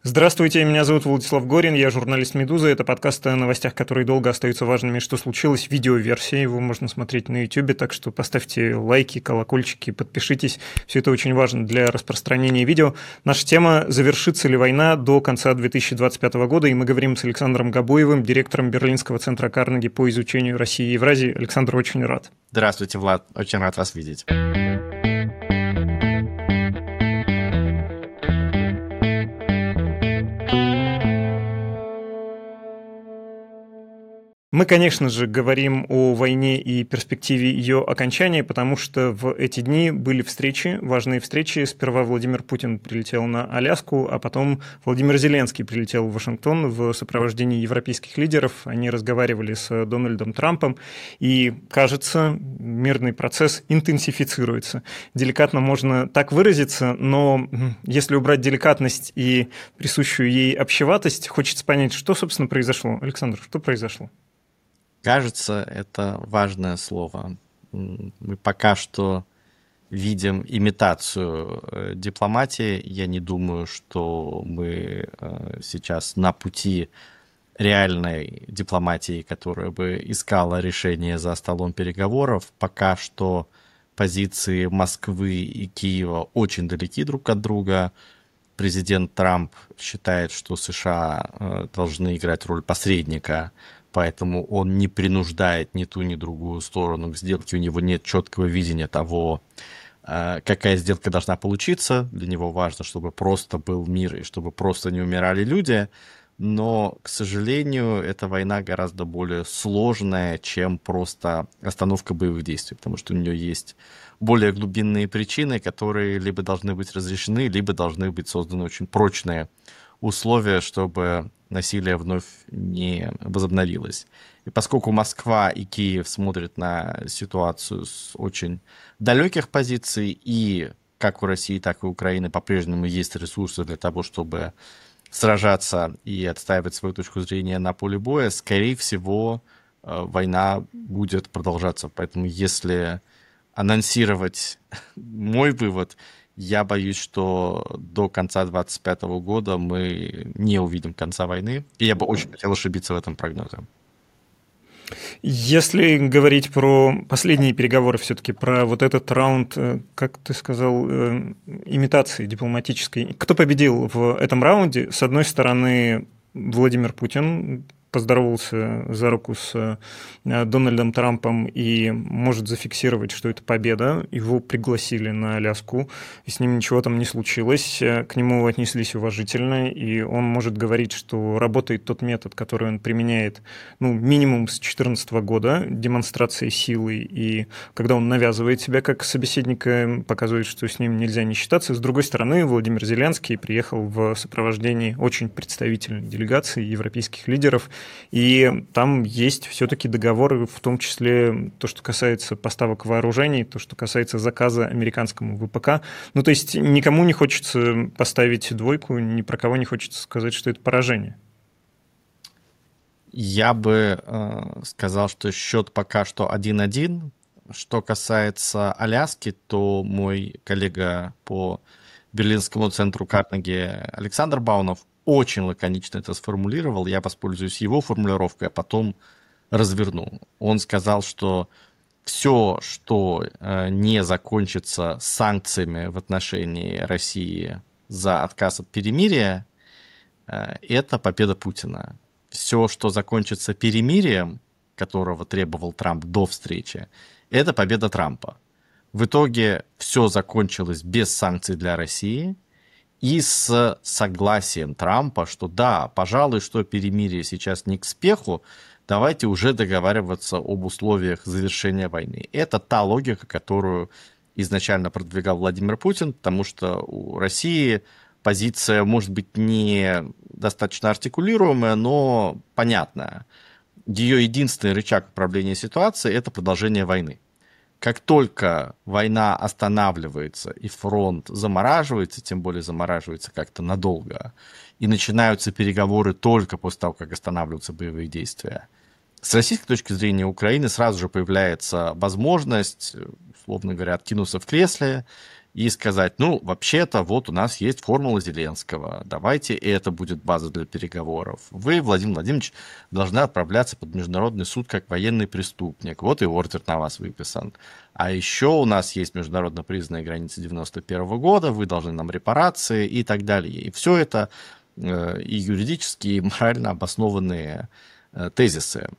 Здравствуйте, меня зовут Владислав Горин, я журналист «Медузы». Это подкаст о новостях, которые долго остаются важными. Что случилось? Видеоверсия, его можно смотреть на YouTube, так что поставьте лайки, колокольчики, подпишитесь. Все это очень важно для распространения видео. Наша тема – завершится ли война до конца 2025 года, и мы говорим с Александром Габуевым, директором Берлинского центра Карнеги по изучению России и Евразии. Александр, очень рад. Здравствуйте, Влад, очень рад вас видеть. Мы, конечно же, говорим о войне и перспективе ее окончания, потому что в эти дни были встречи, важные встречи. Сперва Владимир Путин прилетел на Аляску, а потом Владимир Зеленский прилетел в Вашингтон в сопровождении европейских лидеров. Они разговаривали с Дональдом Трампом, и, кажется, мирный процесс интенсифицируется. Деликатно можно так выразиться, но если убрать деликатность и присущую ей общеватость, хочется понять, что, собственно, произошло. Александр, что произошло? Кажется, это важное слово. Мы пока что видим имитацию дипломатии. Я не думаю, что мы сейчас на пути реальной дипломатии, которая бы искала решение за столом переговоров. Пока что позиции Москвы и Киева очень далеки друг от друга. Президент Трамп считает, что США должны играть роль посредника, поэтому он не принуждает ни ту, ни другую сторону к сделке. У него нет четкого видения того, какая сделка должна получиться. Для него важно, чтобы просто был мир и чтобы просто не умирали люди. Но, к сожалению, эта война гораздо более сложная, чем просто остановка боевых действий, потому что у нее есть более глубинные причины, которые либо должны быть разрешены, либо должны быть созданы очень прочные условия, чтобы насилие вновь не возобновилось. И поскольку Москва и Киев смотрят на ситуацию с очень далеких позиций, и как у России, так и у Украины по-прежнему есть ресурсы для того, чтобы сражаться и отстаивать свою точку зрения на поле боя, скорее всего, война будет продолжаться. Поэтому если анонсировать мой вывод, я боюсь, что до конца 2025 года мы не увидим конца войны. И я бы очень хотел ошибиться в этом прогнозе. Если говорить про последние переговоры, все-таки про вот этот раунд, как ты сказал, имитации дипломатической. Кто победил в этом раунде? С одной стороны, Владимир Путин поздоровался за руку с Дональдом Трампом и может зафиксировать, что это победа. Его пригласили на Аляску, и с ним ничего там не случилось. К нему отнеслись уважительно, и он может говорить, что работает тот метод, который он применяет минимум с 2014 года, демонстрация силы, и когда он навязывает себя как собеседника, показывает, что с ним нельзя не считаться. С другой стороны, Владимир Зеленский приехал в сопровождении очень представительной делегации европейских лидеров, и там есть все-таки договоры, в том числе то, что касается поставок вооружений, то, что касается заказа американскому ВПК. То есть никому не хочется поставить двойку, ни про кого не хочется сказать, что это поражение. Я бы сказал, что счет пока что 1-1. Что касается Аляски, то мой коллега по Берлинскому центру Карнеги Александр Баунов очень лаконично это сформулировал. Я воспользуюсь его формулировкой, а потом разверну. Он сказал, что все, что не закончится санкциями в отношении России за отказ от перемирия, это победа Путина. Все, что закончится перемирием, которого требовал Трамп до встречи, это победа Трампа. В итоге все закончилось без санкций для России и с согласием Трампа, что да, пожалуй, что перемирие сейчас не к спеху, давайте уже договариваться об условиях завершения войны. Это та логика, которую изначально продвигал Владимир Путин, потому что у России позиция, может быть, не достаточно артикулируемая, но понятная. Ее единственный рычаг управления ситуацией – это продолжение войны. Как только война останавливается и фронт замораживается, тем более замораживается как-то надолго, и начинаются переговоры только после того, как останавливаются боевые действия, с российской точки зрения Украины сразу же появляется возможность, условно говоря, откинуться в кресле и сказать, ну, вообще-то, вот у нас есть формула Зеленского, давайте это будет база для переговоров. Вы, Владимир Владимирович, должны отправляться под международный суд как военный преступник. Вот и ордер на вас выписан. А еще у нас есть международно признанные границы 91 года, вы должны нам репарации и так далее. И все это и юридически, и морально обоснованные тезисы.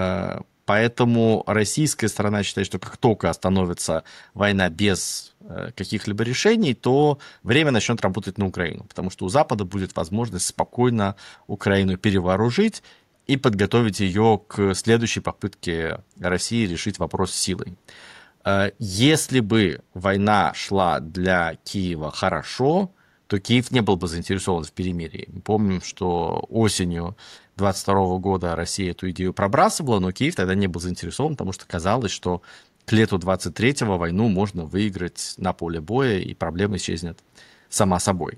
Поэтому российская сторона считает, что как только остановится война без каких-либо решений, то время начнет работать на Украину, потому что у Запада будет возможность спокойно Украину перевооружить и подготовить ее к следующей попытке России решить вопрос силой. Если бы война шла для Киева хорошо, то Киев не был бы заинтересован в перемирии. Мы помним, что осенью 22 года Россия эту идею пробрасывала, но Киев тогда не был заинтересован, потому что казалось, что к лету 23-го войну можно выиграть на поле боя, и проблема исчезнет сама собой.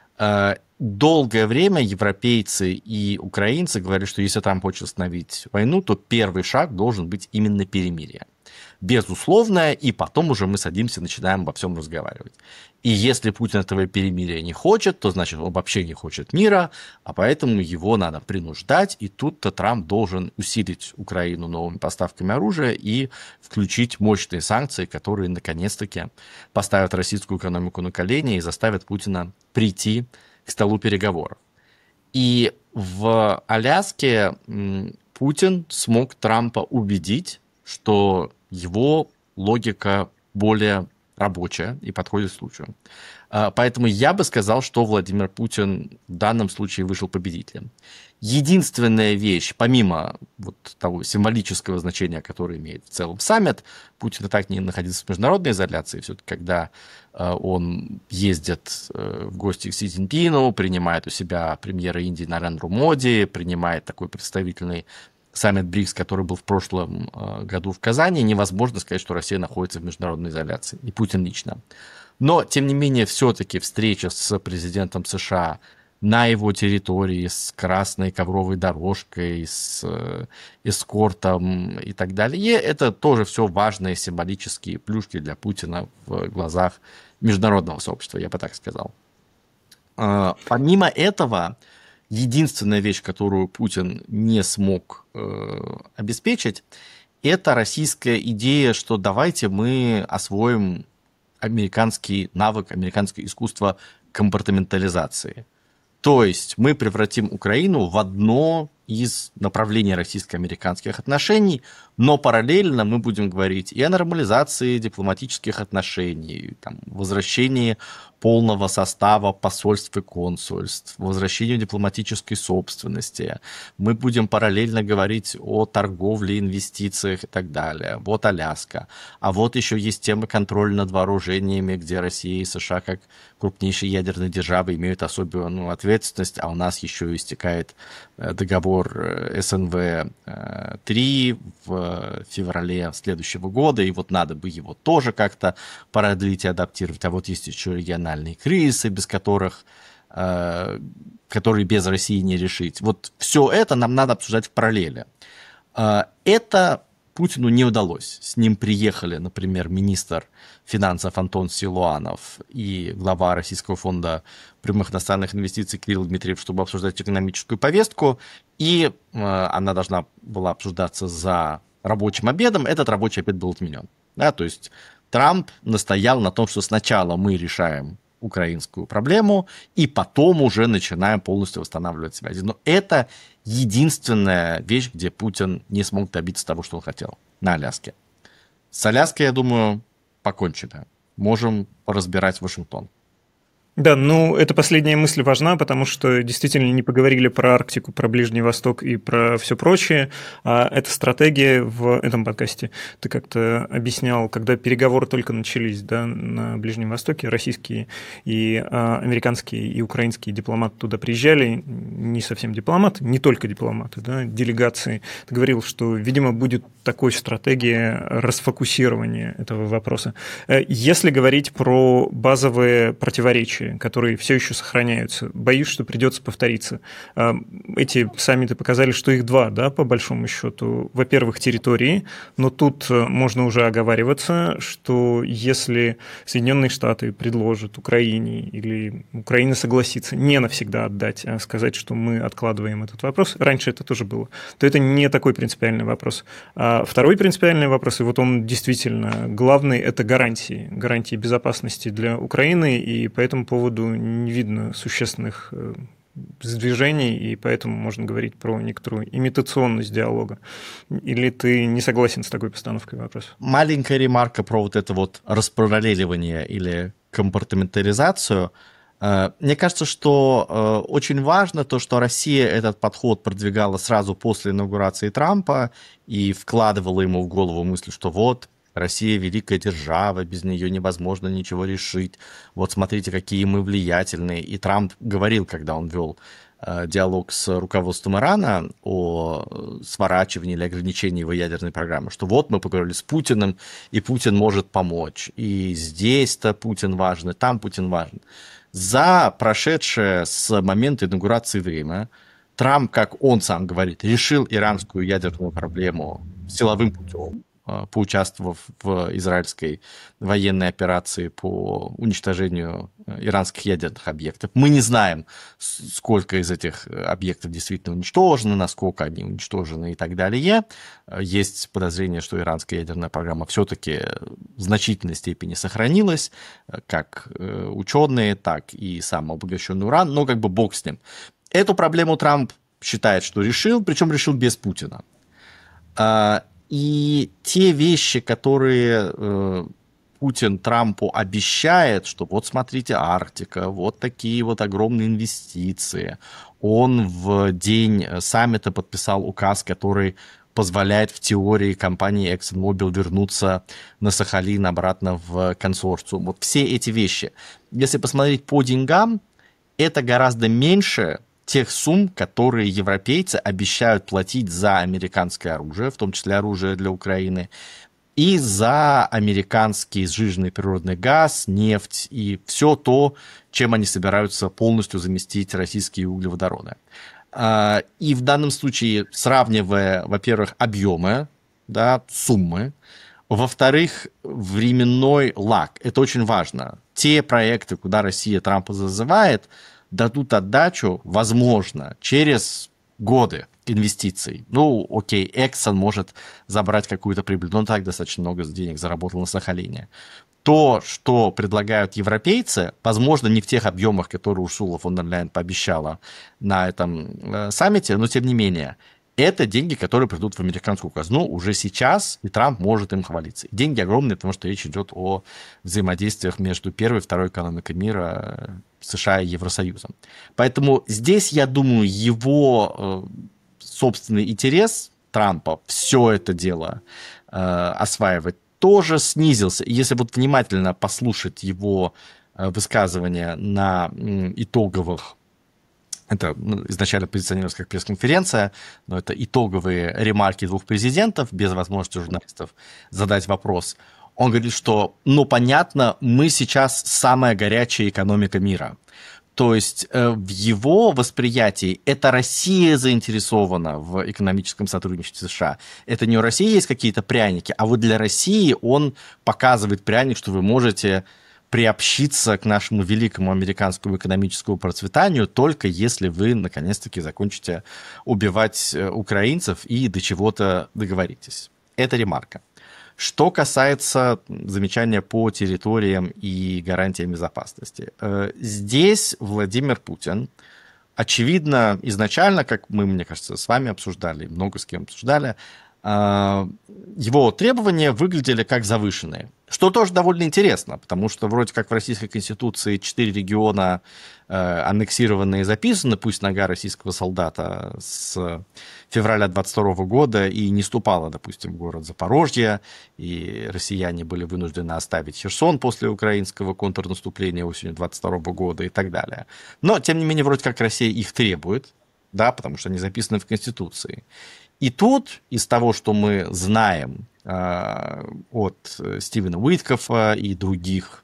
Долгое время европейцы и украинцы говорили, что если Трамп хочет остановить войну, то первый шаг должен быть именно перемирие. Безусловное, и потом уже мы садимся, начинаем обо всем разговаривать. И если Путин этого перемирия не хочет, то значит он вообще не хочет мира, а поэтому его надо принуждать, и тут-то Трамп должен усилить Украину новыми поставками оружия и включить мощные санкции, которые наконец-таки поставят российскую экономику на колени и заставят Путина прийти к столу переговоров. И в Аляске Путин смог Трампа убедить, что его логика более рабочая и подходит к случаю. Поэтому я бы сказал, что Владимир Путин в данном случае вышел победителем. Единственная вещь, помимо вот того символического значения, которое имеет в целом саммит, Путин и так не находится в международной изоляции. Все-таки, когда он ездит в гости к Си Цзиньпину, принимает у себя премьера Индии Нарендру Моди, принимает такой представительный саммит БРИКС, который был в прошлом году в Казани, невозможно сказать, что Россия находится в международной изоляции, и Путин лично. Но, тем не менее, все-таки встреча с президентом США на его территории с красной ковровой дорожкой, с эскортом и так далее, это тоже все важные символические плюшки для Путина в глазах международного сообщества, я бы так сказал. Помимо этого, единственная вещь, которую Путин не смог обеспечить, это российская идея, что давайте мы освоим американский навык, американское искусство компартаментализации. То есть мы превратим Украину в одно из направлений российско-американских отношений, но параллельно мы будем говорить и о нормализации дипломатических отношений, там, возвращении полного состава посольств и консульств, возвращению дипломатической собственности. Мы будем параллельно говорить о торговле, инвестициях и так далее. Вот Аляска. А вот еще есть тема контроля над вооружениями, где Россия и США как крупнейшие ядерные державы имеют особую ответственность, а у нас еще истекает договор СНВ-3 в феврале следующего года, и вот надо бы его тоже как-то продлить и адаптировать. А вот есть еще региональные кризисы, без которых, которые без России не решить. Вот все это нам надо обсуждать в параллели. Это Путину не удалось. С ним приехали, например, министр финансов Антон Силуанов и глава Российского фонда прямых иностранных инвестиций Кирилл Дмитриев, чтобы обсуждать экономическую повестку, и она должна была обсуждаться за рабочим обедом. Этот рабочий обед был отменен. Да, то есть Трамп настоял на том, что сначала мы решаем украинскую проблему, и потом уже начинаем полностью восстанавливать связи. Но это единственная вещь, где Путин не смог добиться того, что он хотел на Аляске. С Аляской, я думаю, покончено. Можем разбирать Вашингтон. Да, ну, эта последняя мысль важна, потому что действительно не поговорили про Арктику, про Ближний Восток и про все прочее. А эта стратегия в этом подкасте ты как-то объяснял, когда переговоры только начались, да, на Ближнем Востоке, российские и американские и украинские дипломаты туда приезжали, не совсем дипломаты, не только дипломаты, да, делегации. Ты говорил, что, видимо, будет такой стратегия расфокусирования этого вопроса. Если говорить про базовые противоречия, будущее, которые все еще сохраняются. Боюсь, что придется повториться. Эти саммиты показали, что их два, да, по большому счету. Во-первых, территории, но тут можно уже оговариваться, что если Соединенные Штаты предложат Украине или Украина согласится не навсегда отдать, а сказать, что мы откладываем этот вопрос, раньше это тоже было, то это не такой принципиальный вопрос. А второй принципиальный вопрос, и вот он действительно главный, это гарантии безопасности для Украины, и по этому поводу не видно существенных сдвижений, и поэтому можно говорить про некоторую имитационность диалога. Или ты не согласен с такой постановкой вопроса? Маленькая ремарка про вот это вот распараллеливание или компартаментализацию. Мне кажется, что очень важно то, что Россия этот подход продвигала сразу после инаугурации Трампа и вкладывала ему в голову мысль, что вот Россия великая держава, без нее невозможно ничего решить. Вот смотрите, какие мы влиятельные. И Трамп говорил, когда он вел диалог с руководством Ирана о сворачивании или ограничении его ядерной программы, что вот мы поговорили с Путиным, и Путин может помочь. И здесь-то Путин важен, и там Путин важен. За прошедшее с момента инаугурации время Трамп, как он сам говорит, решил иранскую ядерную проблему силовым путем, поучаствовав в израильской военной операции по уничтожению иранских ядерных объектов. Мы не знаем, сколько из этих объектов действительно уничтожено, насколько они уничтожены и так далее. Есть подозрение, что иранская ядерная программа все-таки в значительной степени сохранилась, как ученые, так и сам обогащенный уран, но как бы бог с ним. Эту проблему Трамп считает, что решил, причем решил без Путина. И те вещи, которые Путин Трампу обещает, что вот смотрите, Арктика, вот такие вот огромные инвестиции. Он в день саммита подписал указ, который позволяет в теории компании ExxonMobil вернуться на Сахалин обратно в консорциум. Вот все эти вещи. Если посмотреть по деньгам, это гораздо меньше тех сумм, которые европейцы обещают платить за американское оружие, в том числе оружие для Украины, и за американский сжиженный природный газ, нефть и все то, чем они собираются полностью заместить российские углеводороды. И в данном случае, сравнивая, во-первых, объемы, да, суммы, во-вторых, временной лаг. Это очень важно. Те проекты, куда Россия Трампа зазывает, дадут отдачу, возможно, через годы инвестиций. Ну, окей, Exxon может забрать какую-то прибыль, но он так достаточно много денег заработал на Сахалине. То, что предлагают европейцы, возможно, не в тех объемах, которые Урсула фон дер Ляйен пообещала на этом саммите, но тем не менее, это деньги, которые придут в американскую казну уже сейчас, и Трамп может им хвалиться. И деньги огромные, потому что речь идет о взаимодействиях между первой и второй экономикой мира, США и Евросоюзом. Поэтому здесь, я думаю, его собственный интерес Трампа все это дело осваивать тоже снизился. И если вот внимательно послушать его высказывания на итоговых, это изначально позиционировалось как пресс-конференция, но это итоговые ремарки двух президентов, без возможности журналистов задать вопрос. Он говорит, что, ну, понятно, мы сейчас самая горячая экономика мира. То есть в его восприятии это Россия заинтересована в экономическом сотрудничестве с США. Это не у России есть какие-то пряники, а вот для России он показывает пряник, что вы можете приобщиться к нашему великому американскому экономическому процветанию только если вы, наконец-таки, закончите убивать украинцев и до чего-то договоритесь. Это ремарка. Что касается замечания по территориям и гарантиям безопасности. Здесь Владимир Путин, очевидно, изначально, как мы, мне кажется, с вами обсуждали, много с кем обсуждали, его требования выглядели как завышенные. Что тоже довольно интересно, потому что вроде как в Российской Конституции 4 региона аннексированы и записаны, пусть нога российского солдата с февраля 22 года и не ступала, допустим, в город Запорожье, и россияне были вынуждены оставить Херсон после украинского контрнаступления осенью 22 года и так далее. Но, тем не менее, вроде как Россия их требует, да, потому что они записаны в Конституции. И тут, из того, что мы знаем от Стивена Уиткофа и других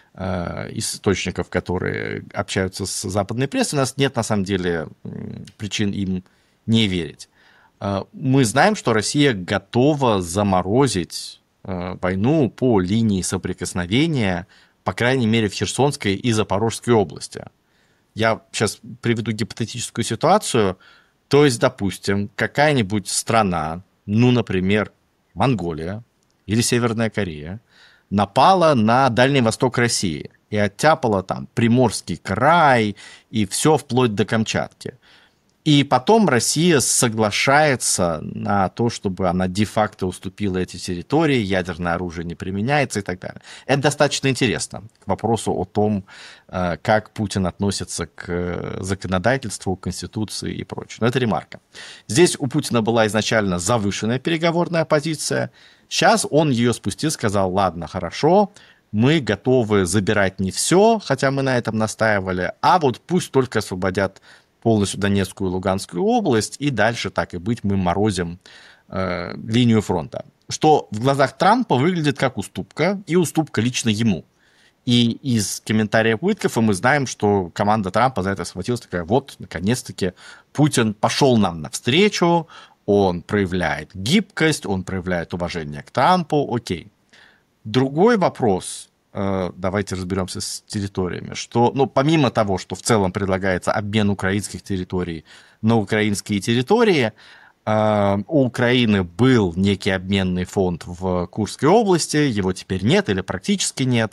источников, которые общаются с западной прессой, у нас нет, на самом деле, причин им не верить. Мы знаем, что Россия готова заморозить войну по линии соприкосновения, по крайней мере, в Херсонской и Запорожской области. Я сейчас приведу гипотетическую ситуацию. То есть, допустим, какая-нибудь страна, ну, например, Монголия или Северная Корея, напала на Дальний Восток России и оттяпала там Приморский край и все вплоть до Камчатки. И потом Россия соглашается на то, чтобы она де-факто уступила эти территории, ядерное оружие не применяется и так далее. Это достаточно интересно к вопросу о том, как Путин относится к законодательству, к Конституции и прочее. Но это ремарка. Здесь у Путина была изначально завышенная переговорная позиция. Сейчас он ее спустил, сказал, ладно, хорошо, мы готовы забирать не все, хотя мы на этом настаивали, а вот пусть только освободят полностью Донецкую и Луганскую область, и дальше, так и быть, мы морозим линию фронта. Что в глазах Трампа выглядит как уступка, и уступка лично ему. И из комментариев Уиткофа мы знаем, что команда Трампа за это схватилась, такая, вот, наконец-таки, Путин пошел нам навстречу, он проявляет гибкость, он проявляет уважение к Трампу, окей. Другой вопрос, давайте разберемся с территориями, что, ну, помимо того, что в целом предлагается обмен украинских территорий на украинские территории, у Украины был некий обменный фонд в Курской области, его теперь нет или практически нет.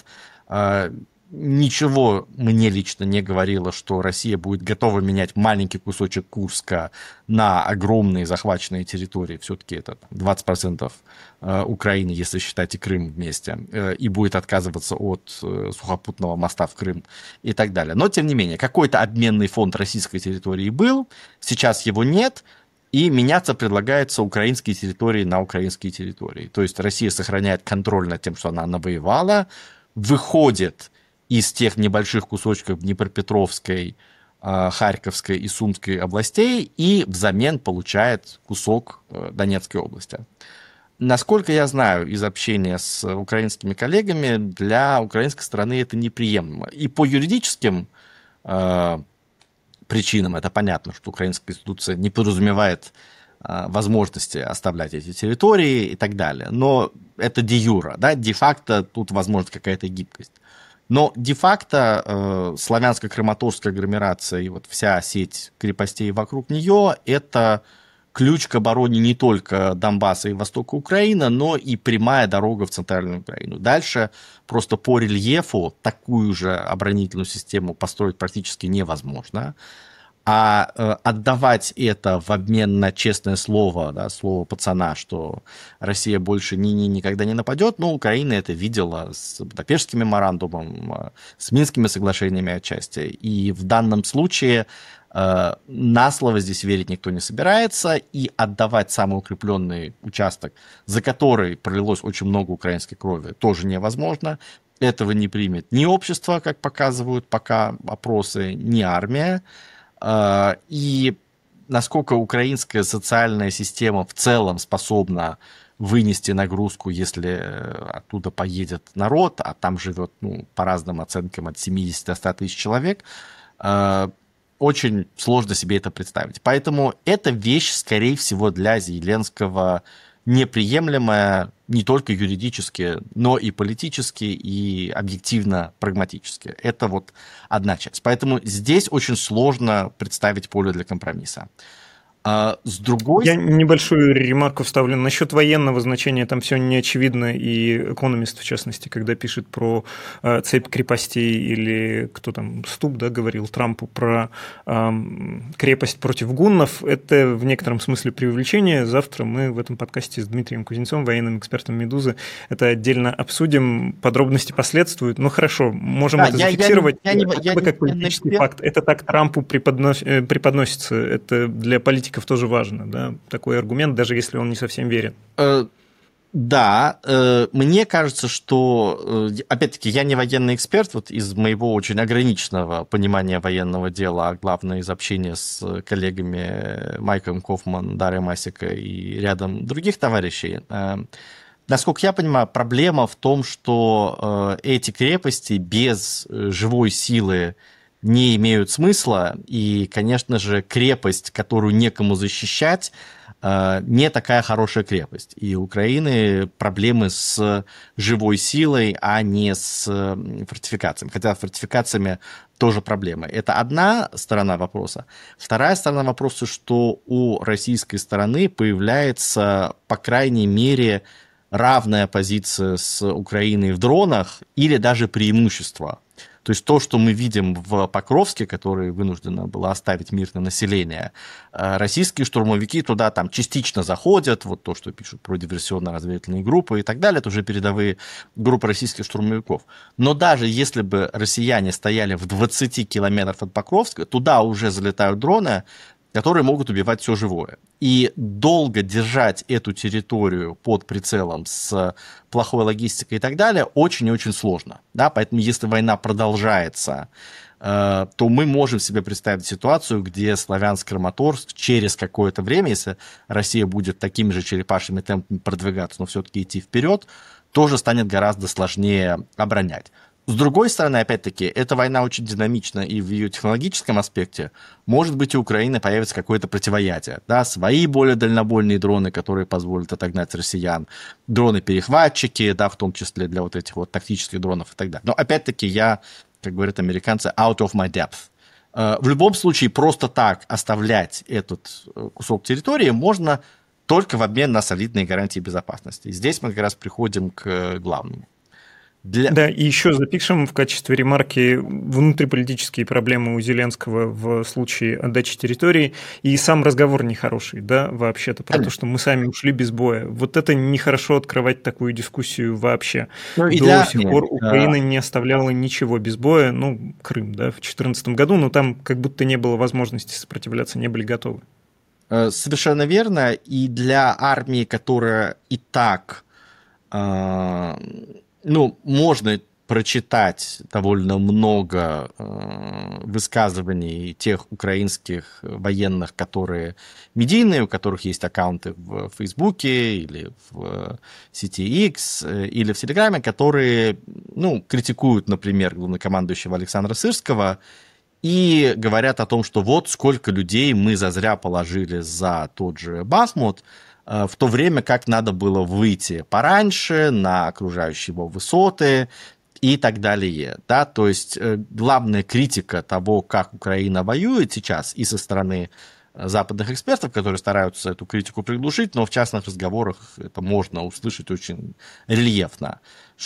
Ничего мне лично не говорило, что Россия будет готова менять маленький кусочек Курска на огромные захваченные территории. Все-таки это 20% Украины, если считать и Крым вместе, и будет отказываться от сухопутного моста в Крым и так далее. Но, тем не менее, какой-то обменный фонд российской территории был, сейчас его нет, и меняться предлагается украинские территории на украинские территории. То есть Россия сохраняет контроль над тем, что она навоевала, выходит из тех небольших кусочков Днепропетровской, Харьковской и Сумской областей и взамен получает кусок Донецкой области. Насколько я знаю из общения с украинскими коллегами, для украинской стороны это неприемлемо. И по юридическим причинам это понятно, что украинская конституция не подразумевает возможности оставлять эти территории и так далее. Но это де-юра, да? Де-факто тут возможна какая-то гибкость. Но де-факто славянско-краматорская агломерация и вот вся сеть крепостей вокруг нее – это ключ к обороне не только Донбасса и востока Украины, но и прямая дорога в центральную Украину. Дальше просто по рельефу такую же оборонительную систему построить практически невозможно. А отдавать это в обмен на честное слово, да, слово пацана, что Россия больше никогда не нападет, ну, Украина это видела с Будапештским меморандумом, с Минскими соглашениями отчасти. И в данном случае на слово здесь верить никто не собирается, и отдавать самый укрепленный участок, за который пролилось очень много украинской крови, тоже невозможно. Этого не примет ни общество, как показывают пока опросы, ни армия. И насколько украинская социальная система в целом способна вынести нагрузку, если оттуда поедет народ, а там живет, ну, по разным оценкам, от 70 до 100 тысяч человек, очень сложно себе это представить. Поэтому эта вещь, скорее всего, для Зеленского неприемлемая не только юридически, но и политически, и объективно прагматически. Это вот одна часть. Поэтому здесь очень сложно представить поле для компромисса. С другой... Я небольшую ремарку вставлю. Насчет военного значения там все не очевидно, и «Экономист», в частности, когда пишет про цепь крепостей, или кто там, Ступ, да, говорил Трампу про крепость против гуннов, это в некотором смысле преувеличение. Завтра мы в этом подкасте с Дмитрием Кузнецовым, военным экспертом «Медузы», это отдельно обсудим, подробности последствуют. Ну хорошо, можем это зафиксировать. Как политический факт. Это так Трампу преподносится, это для политиков тоже важно, да, такой аргумент, даже если он не совсем верен. Да, мне кажется, что, опять-таки, я не военный эксперт, вот из моего очень ограниченного понимания военного дела, а главное из общения с коллегами Майком Кофман, Дарьей Масика и рядом других товарищей, насколько я понимаю, проблема в том, что эти крепости без живой силы не имеют смысла, и, конечно же, крепость, которую некому защищать, не такая хорошая крепость. И у Украины проблемы с живой силой, а не с фортификациями. Хотя с фортификациями тоже проблемы. Это одна сторона вопроса. Вторая сторона вопроса, что у российской стороны появляется, по крайней мере, равная позиция с Украиной в дронах или даже преимущество. То есть то, что мы видим в Покровске, который вынуждено было оставить мирное население, российские штурмовики туда там частично заходят, вот то, что пишут про диверсионно-разведывательные группы и так далее, это уже передовые группы российских штурмовиков. Но даже если бы россияне стояли в 20 километрах от Покровска, туда уже залетают дроны, которые могут убивать все живое. И долго держать эту территорию под прицелом с плохой логистикой и так далее очень и очень сложно. Да? Поэтому если война продолжается, то мы можем себе представить ситуацию, где Славянск-Краматорск через какое-то время, если Россия будет такими же черепашьими темпами продвигаться, но все-таки идти вперед, тоже станет гораздо сложнее оборонять. С другой стороны, опять-таки, эта война очень динамична, и в ее технологическом аспекте, может быть, у Украины появится какое-то противоядие. Да? Свои более дальнобойные дроны, которые позволят отогнать россиян, дроны-перехватчики, да, в том числе для вот этих вот тактических дронов и так далее. Но опять-таки я, как говорят американцы, out of my depth. В любом случае, просто так оставлять этот кусок территории можно только в обмен на солидные гарантии безопасности. Здесь мы как раз приходим к главному. Да, и еще запишем в качестве ремарки внутриполитические проблемы у Зеленского в случае отдачи территории. И сам разговор нехороший, да, вообще-то, про то, что мы сами ушли без боя. Вот это нехорошо открывать такую дискуссию вообще. До сих пор Украина не оставляла ничего без боя, ну, Крым, да, в 2014 году, но там как будто не было возможности сопротивляться, не были готовы. Совершенно верно. И для армии, которая и так... можно прочитать довольно много высказываний тех украинских военных, которые медийные, у которых есть аккаунты в Фейсбуке или в сети X или в Телеграме, которые критикуют, например, главнокомандующего Александра Сырского и говорят о том, что вот сколько людей мы зазря положили за тот же Бахмут, в то время как надо было выйти пораньше на окружающие его высоты и так далее. Да? То есть главная критика того, как Украина воюет сейчас, и со стороны западных экспертов, которые стараются эту критику приглушить, но в частных разговорах это можно услышать очень рельефно,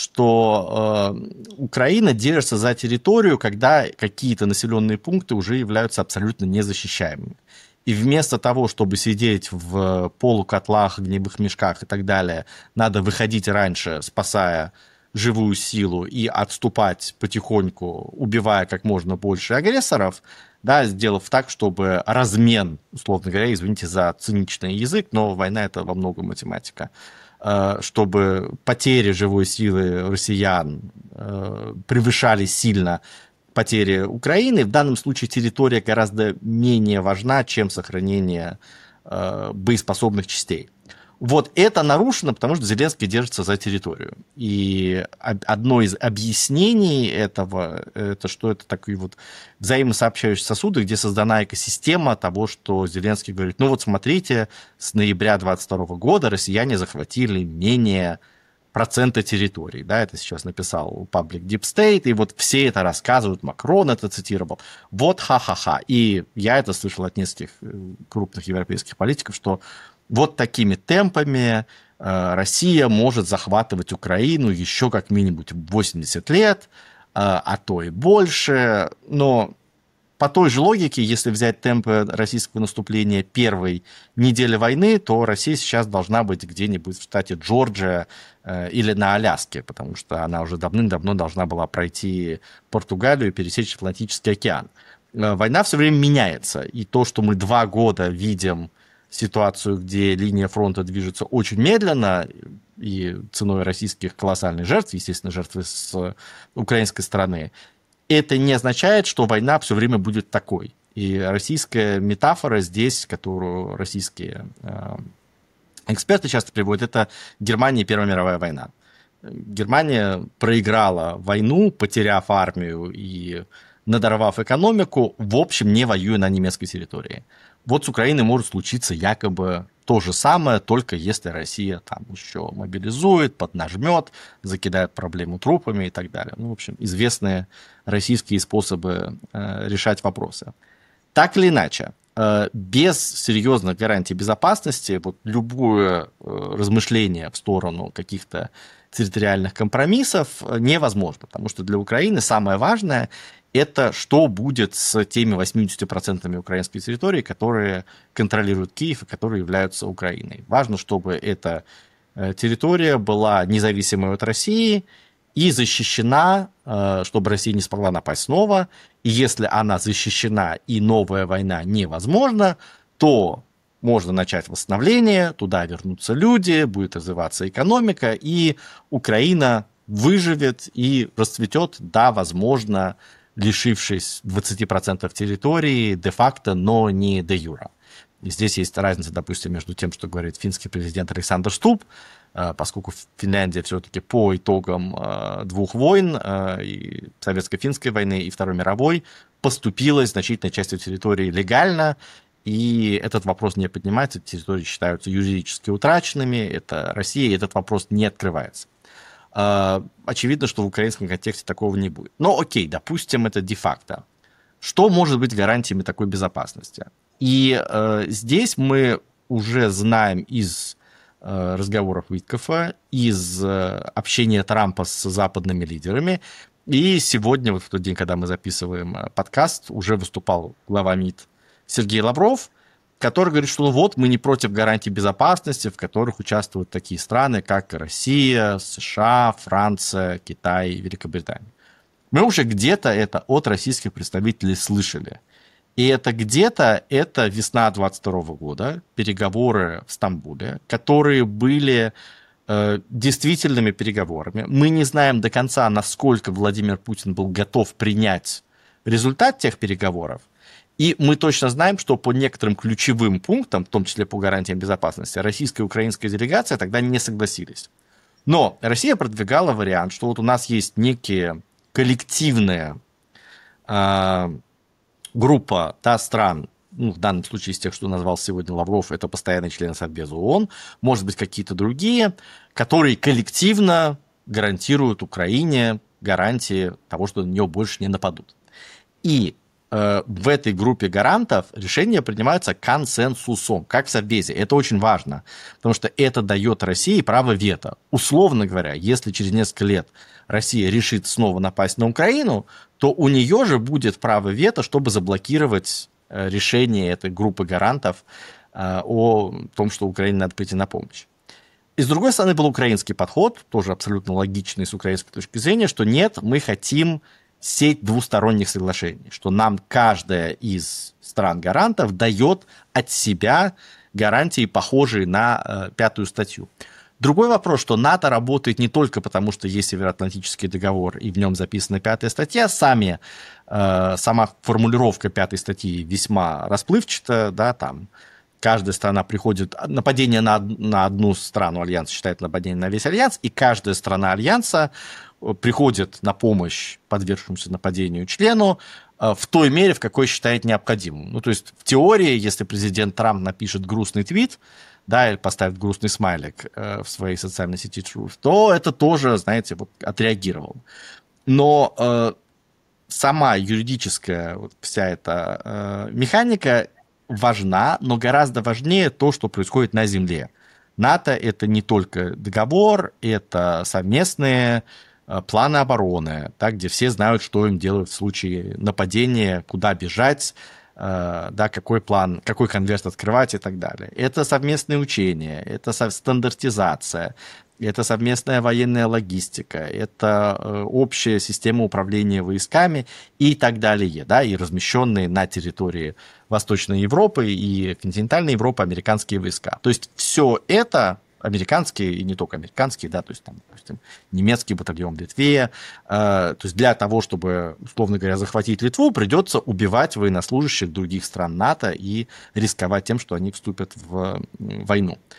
что Украина держится за территорию, когда какие-то населенные пункты уже являются абсолютно незащищаемыми. И вместо того, чтобы сидеть в полукотлах, огневых мешках и так далее, надо выходить раньше, спасая живую силу, и отступать потихоньку, убивая как можно больше агрессоров, да, сделав так, чтобы размен, условно говоря, извините за циничный язык, но война – это во многом математика, чтобы потери живой силы россиян превышали сильно потери Украины. В данном случае территория гораздо менее важна, чем сохранение боеспособных частей. Вот это нарушено, потому что Зеленский держится за территорию. И одно из объяснений этого, это что это такие вот взаимосообщающие сосуды, где создана экосистема того, что Зеленский говорит, ну вот смотрите, с ноября 2022 года россияне захватили менее процента территорий, да, это сейчас написал паблик Deep State, и вот все это рассказывают, Макрон это цитировал, вот ха-ха-ха, и я это слышал от нескольких крупных европейских политиков, что вот такими темпами Россия может захватывать Украину еще как минимум 80 лет, а то и больше, но по той же логике, если взять темпы российского наступления первой недели войны, то Россия сейчас должна быть где-нибудь в штате Джорджия или на Аляске, потому что она уже давным-давно должна была пройти Португалию и пересечь Атлантический океан. Война все время меняется, и то, что мы 2 года видим ситуацию, где линия фронта движется очень медленно, и ценой российских колоссальных жертв, естественно, жертвы с украинской стороны, это не означает, что война все время будет такой. И российская метафора здесь, которую российские эксперты часто приводят, это Германия и Первая мировая война. Германия проиграла войну, потеряв армию и надорвав экономику, в общем, не воюя на немецкой территории. Вот с Украиной может случиться якобы то же самое, только если Россия там еще мобилизует, поднажмет, закидает проблему трупами и так далее. Ну, в общем, известные российские способы решать вопросы. Так или иначе, без серьезных гарантий безопасности вот любое размышление в сторону каких-то территориальных компромиссов невозможно, потому что для Украины самое важное – это что будет с теми 80% украинской территории, которые контролируют Киев и которые являются Украиной. Важно, чтобы эта территория была независимой от России и защищена, чтобы Россия не смогла напасть снова. И если она защищена и новая война невозможна, то можно начать восстановление, туда вернутся люди, будет развиваться экономика, и Украина выживет и расцветет, да, возможно, лишившись 20% территории де-факто, но не де-юра. И здесь есть разница, допустим, между тем, что говорит финский президент Александр Стуб, поскольку Финляндия все-таки по итогам двух войн, и Советско-финской войны и Второй мировой, поступила значительной частью территории легально, и этот вопрос не поднимается, территории считаются юридически утраченными, это Россия, и этот вопрос не открывается. Очевидно, что в украинском контексте такого не будет. Но окей, допустим, это де-факто. Что может быть гарантиями такой безопасности? И здесь мы уже знаем из разговоров Виткофа, из общения Трампа с западными лидерами. И сегодня, вот в тот день, когда мы записываем подкаст, уже выступал глава МИД Сергей Лавров, который говорит, что ну вот мы не против гарантий безопасности, в которых участвуют такие страны, как Россия, США, Франция, Китай, Великобритания. Мы уже где-то это от российских представителей слышали. И это где-то, это весна 2022 года, переговоры в Стамбуле, которые были действительными переговорами. Мы не знаем до конца, насколько Владимир Путин был готов принять результат тех переговоров. И мы точно знаем, что по некоторым ключевым пунктам, в том числе по гарантиям безопасности, российская и украинская делегация тогда не согласились. Но Россия продвигала вариант, что вот у нас есть некие коллективные группа стран, ну, в данном случае из тех, что назвал сегодня Лавров, это постоянные члены Совбеза ООН, может быть, какие-то другие, которые коллективно гарантируют Украине гарантии того, что на нее больше не нападут. И в этой группе гарантов решения принимаются консенсусом, как в Совбезе. Это очень важно, потому что это дает России право вето. Условно говоря, если через несколько лет Россия решит снова напасть на Украину, то у нее же будет право вето, чтобы заблокировать решение этой группы гарантов о том, что Украине надо прийти на помощь. И с другой стороны был украинский подход, тоже абсолютно логичный с украинской точки зрения, что нет, мы хотим сеть двусторонних соглашений, что нам каждая из стран-гарантов дает от себя гарантии, похожие на 5-ю статью. Другой вопрос, что НАТО работает не только потому, что есть Североатлантический договор, и в нем записана 5-я статья, сама формулировка 5-й статьи весьма расплывчата, да, там каждая страна приходит, нападение на одну страну Альянса считает нападением на весь Альянс, и каждая страна Альянса приходит на помощь подвергшемуся нападению члену в той мере, в какой считает необходимым. Ну, то есть, в теории, если президент Трамп напишет грустный твит, да, или поставит грустный смайлик в своей социальной сети Truth, то это тоже, знаете, вот отреагировал. Но сама юридическая вот вся эта механика важна, но гораздо важнее то, что происходит на земле. НАТО – это не только договор, это совместные планы обороны, да, где все знают, что им делать в случае нападения, куда бежать, да, какой план, какой конверт открывать и так далее. Это совместные учения, это стандартизация, это совместная военная логистика, это общая система управления войсками и так далее, да, и размещенные на территории Восточной Европы и континентальной Европы американские войска. То есть все это американские и не только американские, да, то есть там, допустим, немецкий батальон в Литве. То есть для того, чтобы, условно говоря, захватить Литву, придется убивать военнослужащих других стран НАТО и рисковать тем, что они вступят в войну.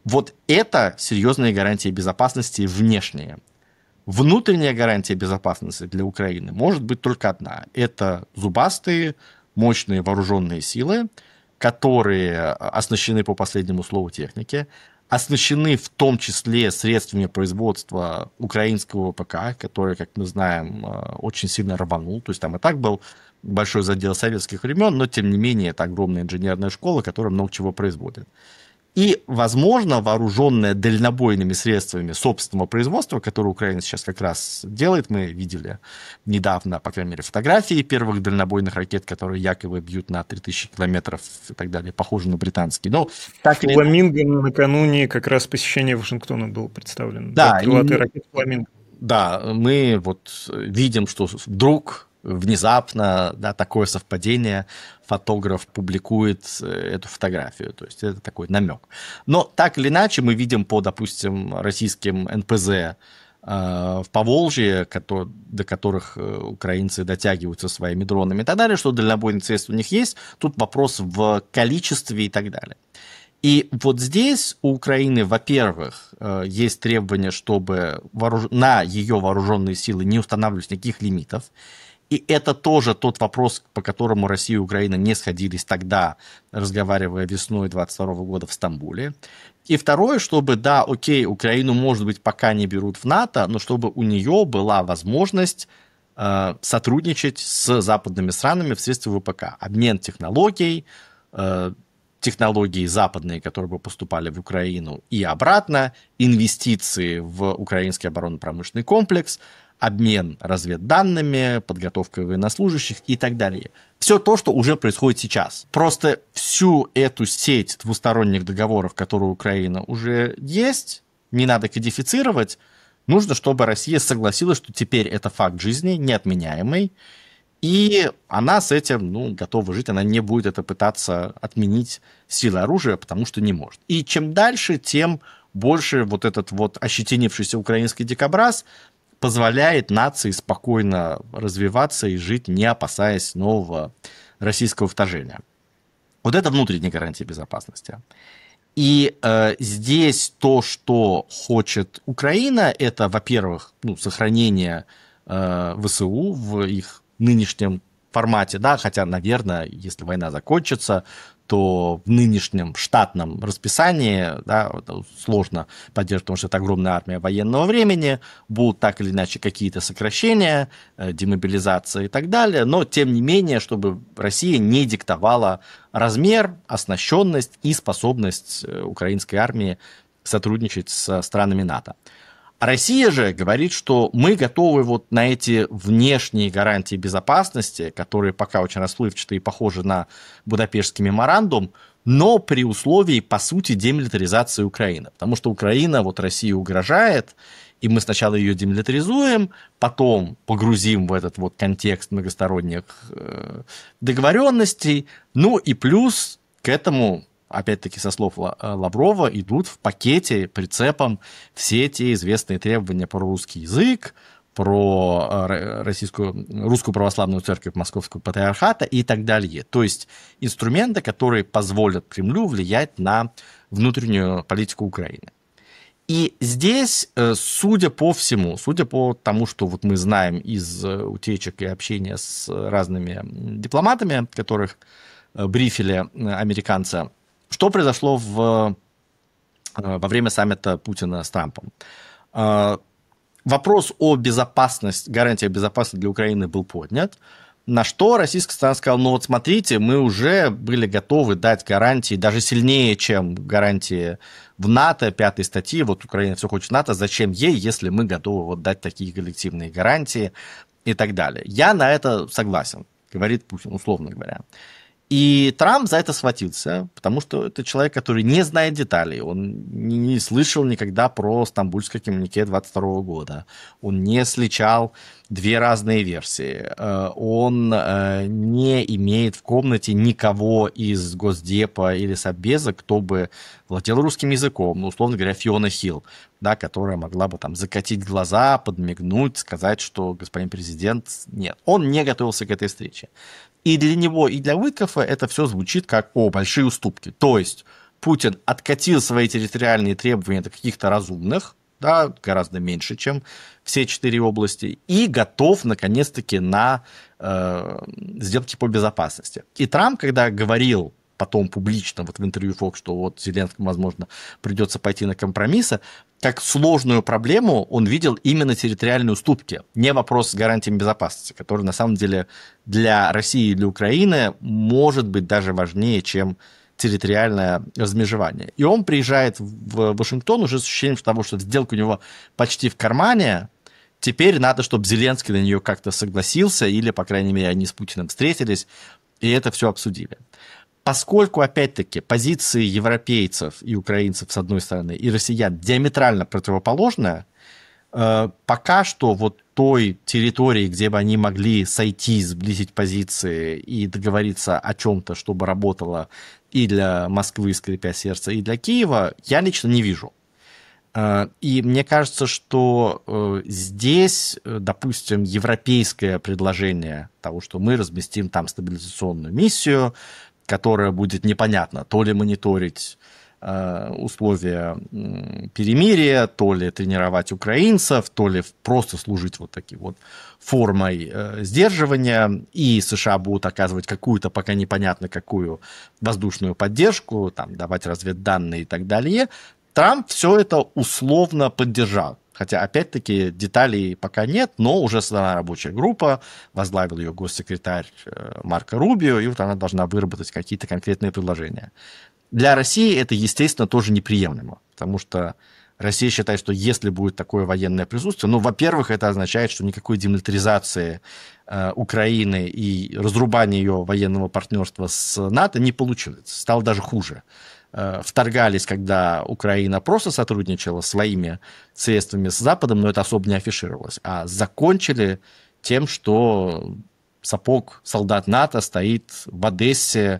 Вот это серьезные гарантии безопасности внешние. Внутренняя гарантия безопасности для Украины может быть только одна. Это зубастые, мощные вооруженные силы, которые оснащены по последнему слову техники, оснащены в том числе средствами производства украинского ВПК, который, как мы знаем, очень сильно рванул. То есть там и так был большой задел советских времен, но тем не менее это огромная инженерная школа, которая много чего производит. И, возможно, вооруженная дальнобойными средствами собственного производства, которое Украина сейчас как раз делает, мы видели недавно, по крайней мере, фотографии первых дальнобойных ракет, которые якобы бьют на 3000 километров и так далее, похожи на британские. Но так «Фламинго» накануне как раз посещение Вашингтона было представлено. Да, крылатые ракеты «Фламинго». Да, мы вот видим, что вдруг внезапно, да, такое совпадение, фотограф публикует эту фотографию, то есть это такой намек. Но так или иначе мы видим по, допустим, российским НПЗ в Поволжье, до которых украинцы дотягиваются своими дронами и так далее, что дальнобойные средства у них есть, тут вопрос в количестве и так далее. И вот здесь у Украины, во-первых, есть требование, чтобы на ее вооруженные силы не устанавливались никаких лимитов. И это тоже тот вопрос, по которому Россия и Украина не сходились тогда, разговаривая весной 2022 года в Стамбуле. И второе, чтобы, да, окей, Украину, может быть, пока не берут в НАТО, но чтобы у нее была возможность сотрудничать с западными странами в средстве ВПК. Обмен технологий, технологии западные, которые бы поступали в Украину и обратно, инвестиции в украинский оборонно-промышленный комплекс, обмен разведданными, подготовка военнослужащих и так далее. Все то, что уже происходит сейчас. Просто всю эту сеть двусторонних договоров, которые у Украины уже есть, не надо кодифицировать. Нужно, чтобы Россия согласилась, что теперь это факт жизни, неотменяемый, и она с этим, готова жить, она не будет это пытаться отменить силой оружия, потому что не может. И чем дальше, тем больше вот этот вот ощетинившийся украинский дикобраз позволяет нации спокойно развиваться и жить, не опасаясь нового российского вторжения. Вот это внутренняя гарантия безопасности. И здесь то, что хочет Украина, это, во-первых, сохранение ВСУ в их нынешнем формате, да, хотя, наверное, если война закончится, то в нынешнем штатном расписании, да, сложно поддерживать, потому что это огромная армия военного времени, будут так или иначе какие-то сокращения, демобилизация и так далее, но тем не менее, чтобы Россия не диктовала размер, оснащенность и способность украинской армии сотрудничать со странами НАТО. А Россия же говорит, что мы готовы вот на эти внешние гарантии безопасности, которые пока очень расплывчатые и похожи на Будапештский меморандум, но при условии, по сути, демилитаризации Украины. Потому что Украина вот России угрожает, и мы сначала ее демилитаризуем, потом погрузим в этот вот контекст многосторонних договоренностей, и плюс к этому, опять-таки, со слов Лаврова, идут в пакете, прицепом все те известные требования про русский язык, про русскую православную церковь Московского патриархата и так далее. То есть инструменты, которые позволят Кремлю влиять на внутреннюю политику Украины. И здесь, судя по всему, судя по тому, что вот мы знаем из утечек и общения с разными дипломатами, которых брифили американцы, что произошло во время саммита Путина с Трампом? Вопрос о безопасности, гарантиях безопасности для Украины был поднят, на что российская сторона сказала, смотрите, мы уже были готовы дать гарантии даже сильнее, чем гарантии в НАТО, 5 статьи, вот Украина все хочет НАТО, зачем ей, если мы готовы дать такие коллективные гарантии и так далее. Я на это согласен, говорит Путин, условно говоря. И Трамп за это схватился, потому что это человек, который не знает деталей, он не слышал никогда про Стамбульское коммюнике 22 года, он не сличал две разные версии, он не имеет в комнате никого из Госдепа или Совбеза, кто бы владел русским языком, условно говоря, Фиона Хилл, да, которая могла бы закатить глаза, подмигнуть, сказать, что господин президент... Нет, он не готовился к этой встрече. И для него, и для Виткофа это все звучит как большие уступки. То есть Путин откатил свои территориальные требования до каких-то разумных, да, гораздо меньше, чем все 4 области, и готов, наконец-таки, на сделки по безопасности. И Трамп, когда говорил потом публично вот в интервью Fox, что вот Зеленскому, возможно, придется пойти на компромиссы, как сложную проблему он видел именно территориальные уступки, не вопрос с гарантиями безопасности, который на самом деле для России и для Украины может быть даже важнее, чем территориальное размежевание. И он приезжает в Вашингтон уже с ощущением того, что сделка у него почти в кармане, теперь надо, чтобы Зеленский на нее как-то согласился, или, по крайней мере, они с Путиным встретились, и это все обсудили. Поскольку, опять-таки, позиции европейцев и украинцев, с одной стороны, и россиян диаметрально противоположные, пока что вот той территории, где бы они могли сойти, сблизить позиции и договориться о чем-то, чтобы работало и для Москвы, скрипя сердце, и для Киева, я лично не вижу. И мне кажется, что здесь, допустим, европейское предложение того, что мы разместим там стабилизационную миссию, которая будет непонятно, то ли мониторить условия перемирия, то ли тренировать украинцев, то ли просто служить вот таким вот формой сдерживания, и США будут оказывать какую-то, пока непонятно какую, воздушную поддержку, там, давать разведданные и так далее. Трамп все это условно поддержал. Хотя, опять-таки, деталей пока нет, но уже создана рабочая группа, возглавил ее госсекретарь Марко Рубио, и вот она должна выработать какие-то конкретные предложения. Для России это, естественно, тоже неприемлемо, потому что Россия считает, что если будет такое военное присутствие, ну, во-первых, это означает, что никакой демилитаризации Украины и разрубания ее военного партнерства с НАТО не получилось, стало даже хуже. Вторгались, когда Украина просто сотрудничала своими средствами с Западом, но это особо не афишировалось. А закончили тем, что сапог солдат НАТО стоит в Одессе,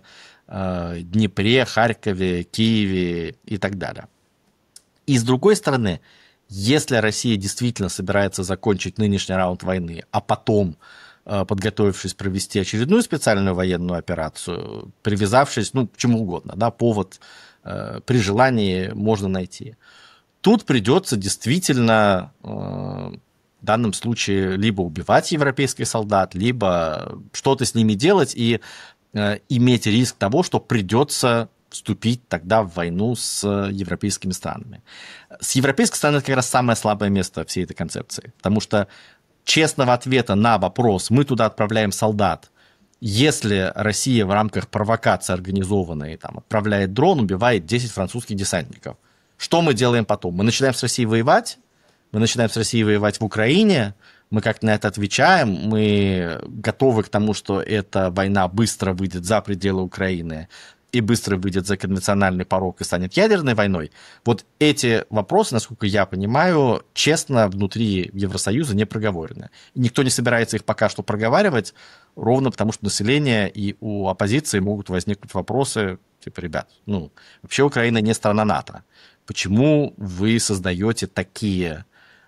Днепре, Харькове, Киеве и так далее. И с другой стороны, если Россия действительно собирается закончить нынешний раунд войны, а потом, подготовившись провести очередную специальную военную операцию, привязавшись, ну, к чему угодно, да, повод при желании можно найти. Тут придется действительно в данном случае либо убивать европейских солдат, либо что-то с ними делать и иметь риск того, что придется вступить тогда в войну с европейскими странами. С европейской стороны это как раз самое слабое место всей этой концепции, потому что честного ответа на вопрос «мы туда отправляем солдат», если Россия в рамках провокации организованной там, отправляет дрон, убивает 10 французских десантников, что мы делаем потом? Мы начинаем с Россией воевать? Мы начинаем с Россией воевать в Украине? Мы как-то на это отвечаем? Мы готовы к тому, что эта война быстро выйдет за пределы Украины и быстро выйдет за конвенциональный порог и станет ядерной войной? Вот эти вопросы, насколько я понимаю, честно, внутри Евросоюза не проговорены. И никто не собирается их пока что проговаривать, ровно потому что население и у оппозиции могут возникнуть вопросы, типа, ребят, ну, вообще Украина не страна НАТО. Почему вы создаете такие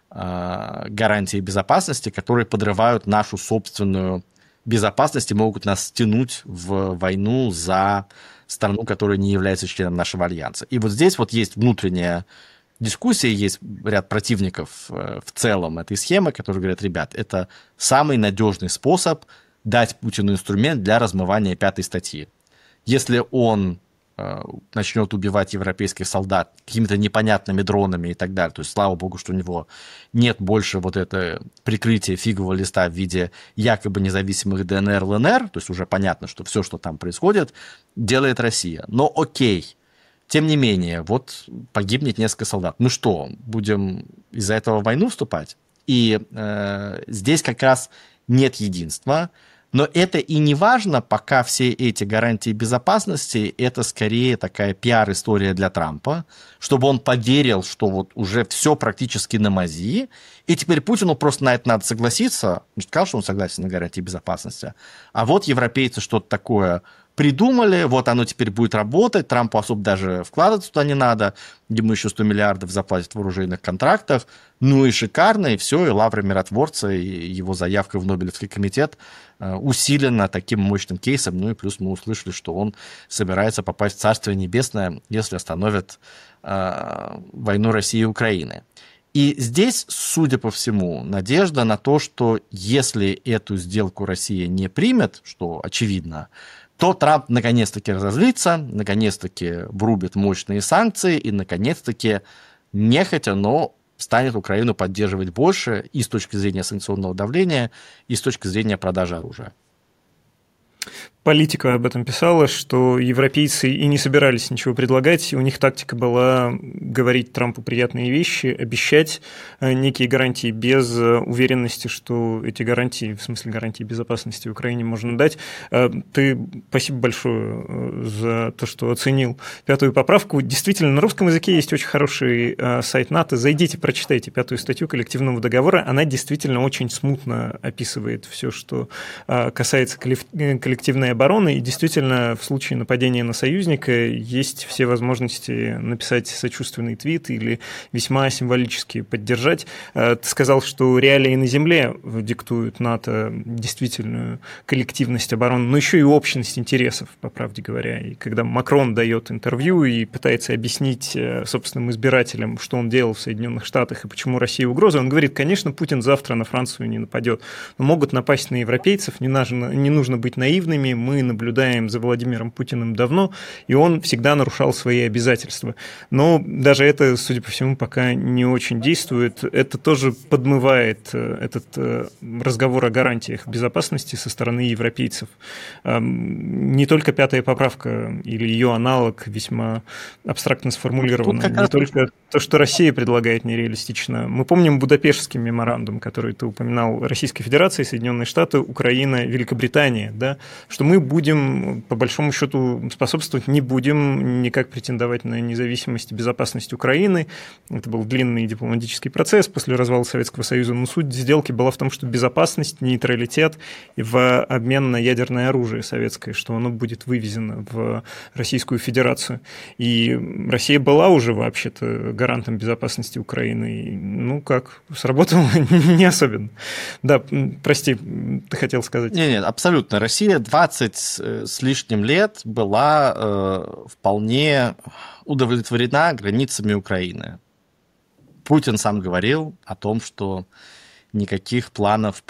гарантии безопасности, которые подрывают нашу собственную безопасность и могут нас стянуть в войну за страну, которая не является членом нашего альянса? И вот здесь вот есть внутренняя дискуссия, есть ряд противников в целом этой схемы, которые говорят, ребят, это самый надежный способ дать Путину инструмент для размывания 5 статьи. Если он начнет убивать европейских солдат какими-то непонятными дронами и так далее, то есть, слава богу, что у него нет больше вот это прикрытия фигового листа в виде якобы независимых ДНР, ЛНР, то есть уже понятно, что все, что там происходит, делает Россия. Но окей, тем не менее, вот погибнет несколько солдат. Ну что, будем из-за этого в войну вступать? И здесь как раз нет единства. Но это и не важно, пока все эти гарантии безопасности, это скорее такая пиар-история для Трампа, чтобы он поверил, что вот уже все практически на мази, и теперь Путину просто на это надо согласиться, он сказал, что он согласен на гарантии безопасности, а вот европейцы что-то такое придумали, вот оно теперь будет работать, Трампу особо даже вкладываться туда не надо, ему еще 100 миллиардов заплатят в оружейных контрактах, ну и шикарно, и все, и лавра миротворца, и его заявка в Нобелевский комитет усилена таким мощным кейсом, ну и плюс мы услышали, что он собирается попасть в Царствие Небесное, если остановят войну России и Украины. И здесь, судя по всему, надежда на то, что если эту сделку Россия не примет, что очевидно, то Трамп наконец-таки разозлится, наконец-таки врубит мощные санкции и наконец-таки нехотя, но станет Украину поддерживать больше и с точки зрения санкционного давления, и с точки зрения продажи оружия. Политика об этом писала, что европейцы и не собирались ничего предлагать, и у них тактика была говорить Трампу приятные вещи, обещать некие гарантии без уверенности, что эти гарантии, в смысле гарантии безопасности Украине можно дать. Ты спасибо большое за то, что оценил 5-ю поправку. Действительно, на русском языке есть очень хороший сайт НАТО. Зайдите, прочитайте 5-ю статью коллективного договора. Она действительно очень смутно описывает все, что касается коллективной обороны, и действительно в случае нападения на союзника есть все возможности написать сочувственный твит или весьма символически поддержать. Ты сказал, что реалии на земле диктуют НАТО действительную коллективность обороны, но еще и общность интересов, по правде говоря. И когда Макрон дает интервью и пытается объяснить собственным избирателям, что он делал в Соединенных Штатах и почему Россия угроза, он говорит, конечно, Путин завтра на Францию не нападет, но могут напасть на европейцев, не нужно быть наивными, мы наблюдаем за Владимиром Путиным давно, и он всегда нарушал свои обязательства. Но даже это, судя по всему, пока не очень действует. Это тоже подмывает этот разговор о гарантиях безопасности со стороны европейцев. Не только 5-я поправка или ее аналог весьма абстрактно сформулирована, не только то, что Россия предлагает, нереалистично. Мы помним Будапештский меморандум, который ты упоминал, Российской Федерации, Соединенные Штаты, Украина, Великобритания, да, что мы будем, по большому счету, способствовать, не будем никак претендовать на независимость и безопасность Украины. Это был длинный дипломатический процесс после развала Советского Союза, но суть сделки была в том, что безопасность, нейтралитет в обмен на ядерное оружие советское, что оно будет вывезено в Российскую Федерацию. И Россия была уже вообще-то гарантом безопасности Украины. И, ну как, сработало не особенно. Да, прости, ты хотел сказать. Нет, абсолютно. Россия 20 с лишним лет была вполне удовлетворена границами Украины. Путин сам говорил о том, что никаких планов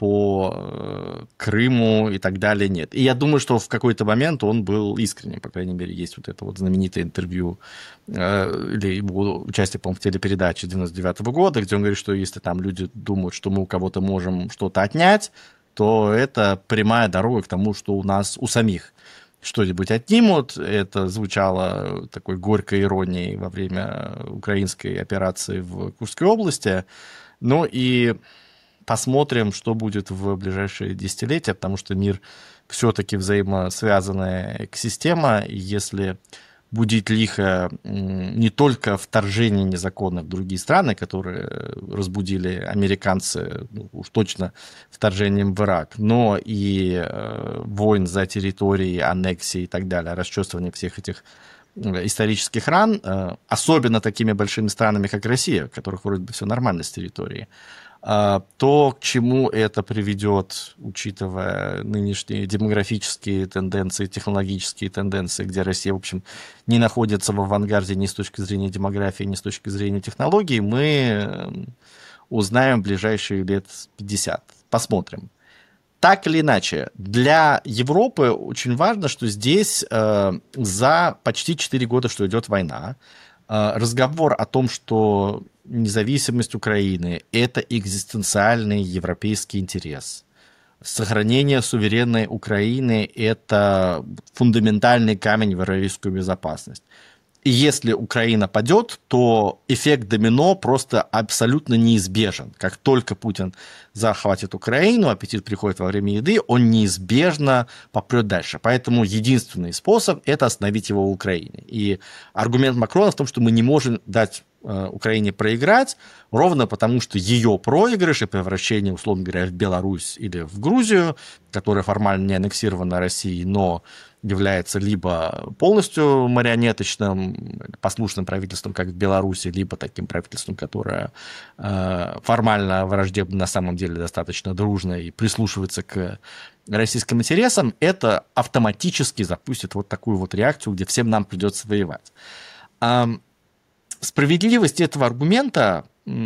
по Крыму и так далее нет. И я думаю, что в какой-то момент он был искренним, по крайней мере, есть вот это вот знаменитое интервью или его участие, по-моему, в телепередаче 99 года, где он говорит, что если там люди думают, что мы у кого-то можем что-то отнять, то это прямая дорога к тому, что у нас у самих что-нибудь отнимут. Это звучало такой горькой иронией во время украинской операции в Курской области. Ну и посмотрим, что будет в ближайшие десятилетия, потому что мир все-таки взаимосвязанная экосистема, и если будет лихо не только вторжение незаконно в другие страны, которые разбудили американцы, ну, уж точно вторжением в Ирак, но и войн за территории, аннексии и так далее, расчесывание всех этих исторических ран, особенно такими большими странами, как Россия, у которых вроде бы все нормально с территорией, то, к чему это приведет, учитывая нынешние демографические тенденции, технологические тенденции, где Россия, в общем, не находится в авангарде ни с точки зрения демографии, ни с точки зрения технологий, мы узнаем в ближайшие лет 50. Посмотрим. Так или иначе, для Европы очень важно, что здесь за почти 4 года, что идет война, разговор о том, что независимость Украины – это экзистенциальный европейский интерес. Сохранение суверенной Украины – это фундаментальный камень в европейскую безопасность. И если Украина падет, то эффект домино просто абсолютно неизбежен. Как только Путин захватит Украину, аппетит приходит во время еды, он неизбежно попрет дальше. Поэтому единственный способ – это остановить его в Украине. И аргумент Макрона в том, что мы не можем дать Украине проиграть, ровно потому, что ее проигрыш и превращение, условно говоря, в Беларусь или в Грузию, которая формально не аннексирована Россией, но является либо полностью марионеточным, послушным правительством, как в Беларуси, либо таким правительством, которое формально враждебно, на самом деле достаточно дружно и прислушивается к российским интересам, это автоматически запустит вот такую вот реакцию, где всем нам придется воевать. Справедливость этого аргумента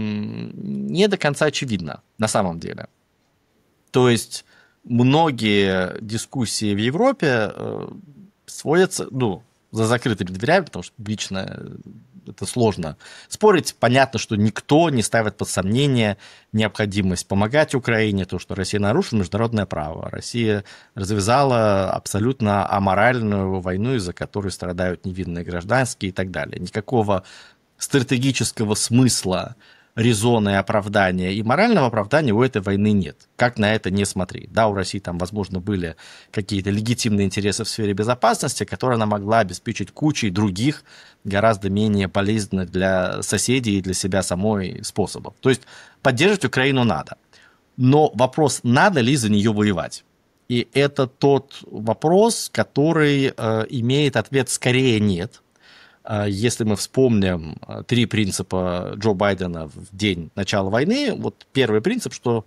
не до конца очевидна на самом деле. То есть многие дискуссии в Европе сводятся, за закрытыми дверями, потому что публично это сложно спорить. Понятно, что никто не ставит под сомнение необходимость помогать Украине, то, что Россия нарушила международное право. Россия развязала абсолютно аморальную войну, из-за которой страдают невинные гражданские и так далее. Никакого стратегического смысла, резона и оправдания, и морального оправдания у этой войны нет. Как на это не смотри. Да, у России там, возможно, были какие-то легитимные интересы в сфере безопасности, которые она могла обеспечить кучей других, гораздо менее болезненных для соседей и для себя самой способов. То есть поддерживать Украину надо. Но вопрос, надо ли за нее воевать? И это тот вопрос, который имеет ответ скорее нет. Если мы вспомним 3 принципа Джо Байдена в день начала войны, вот первый принцип, что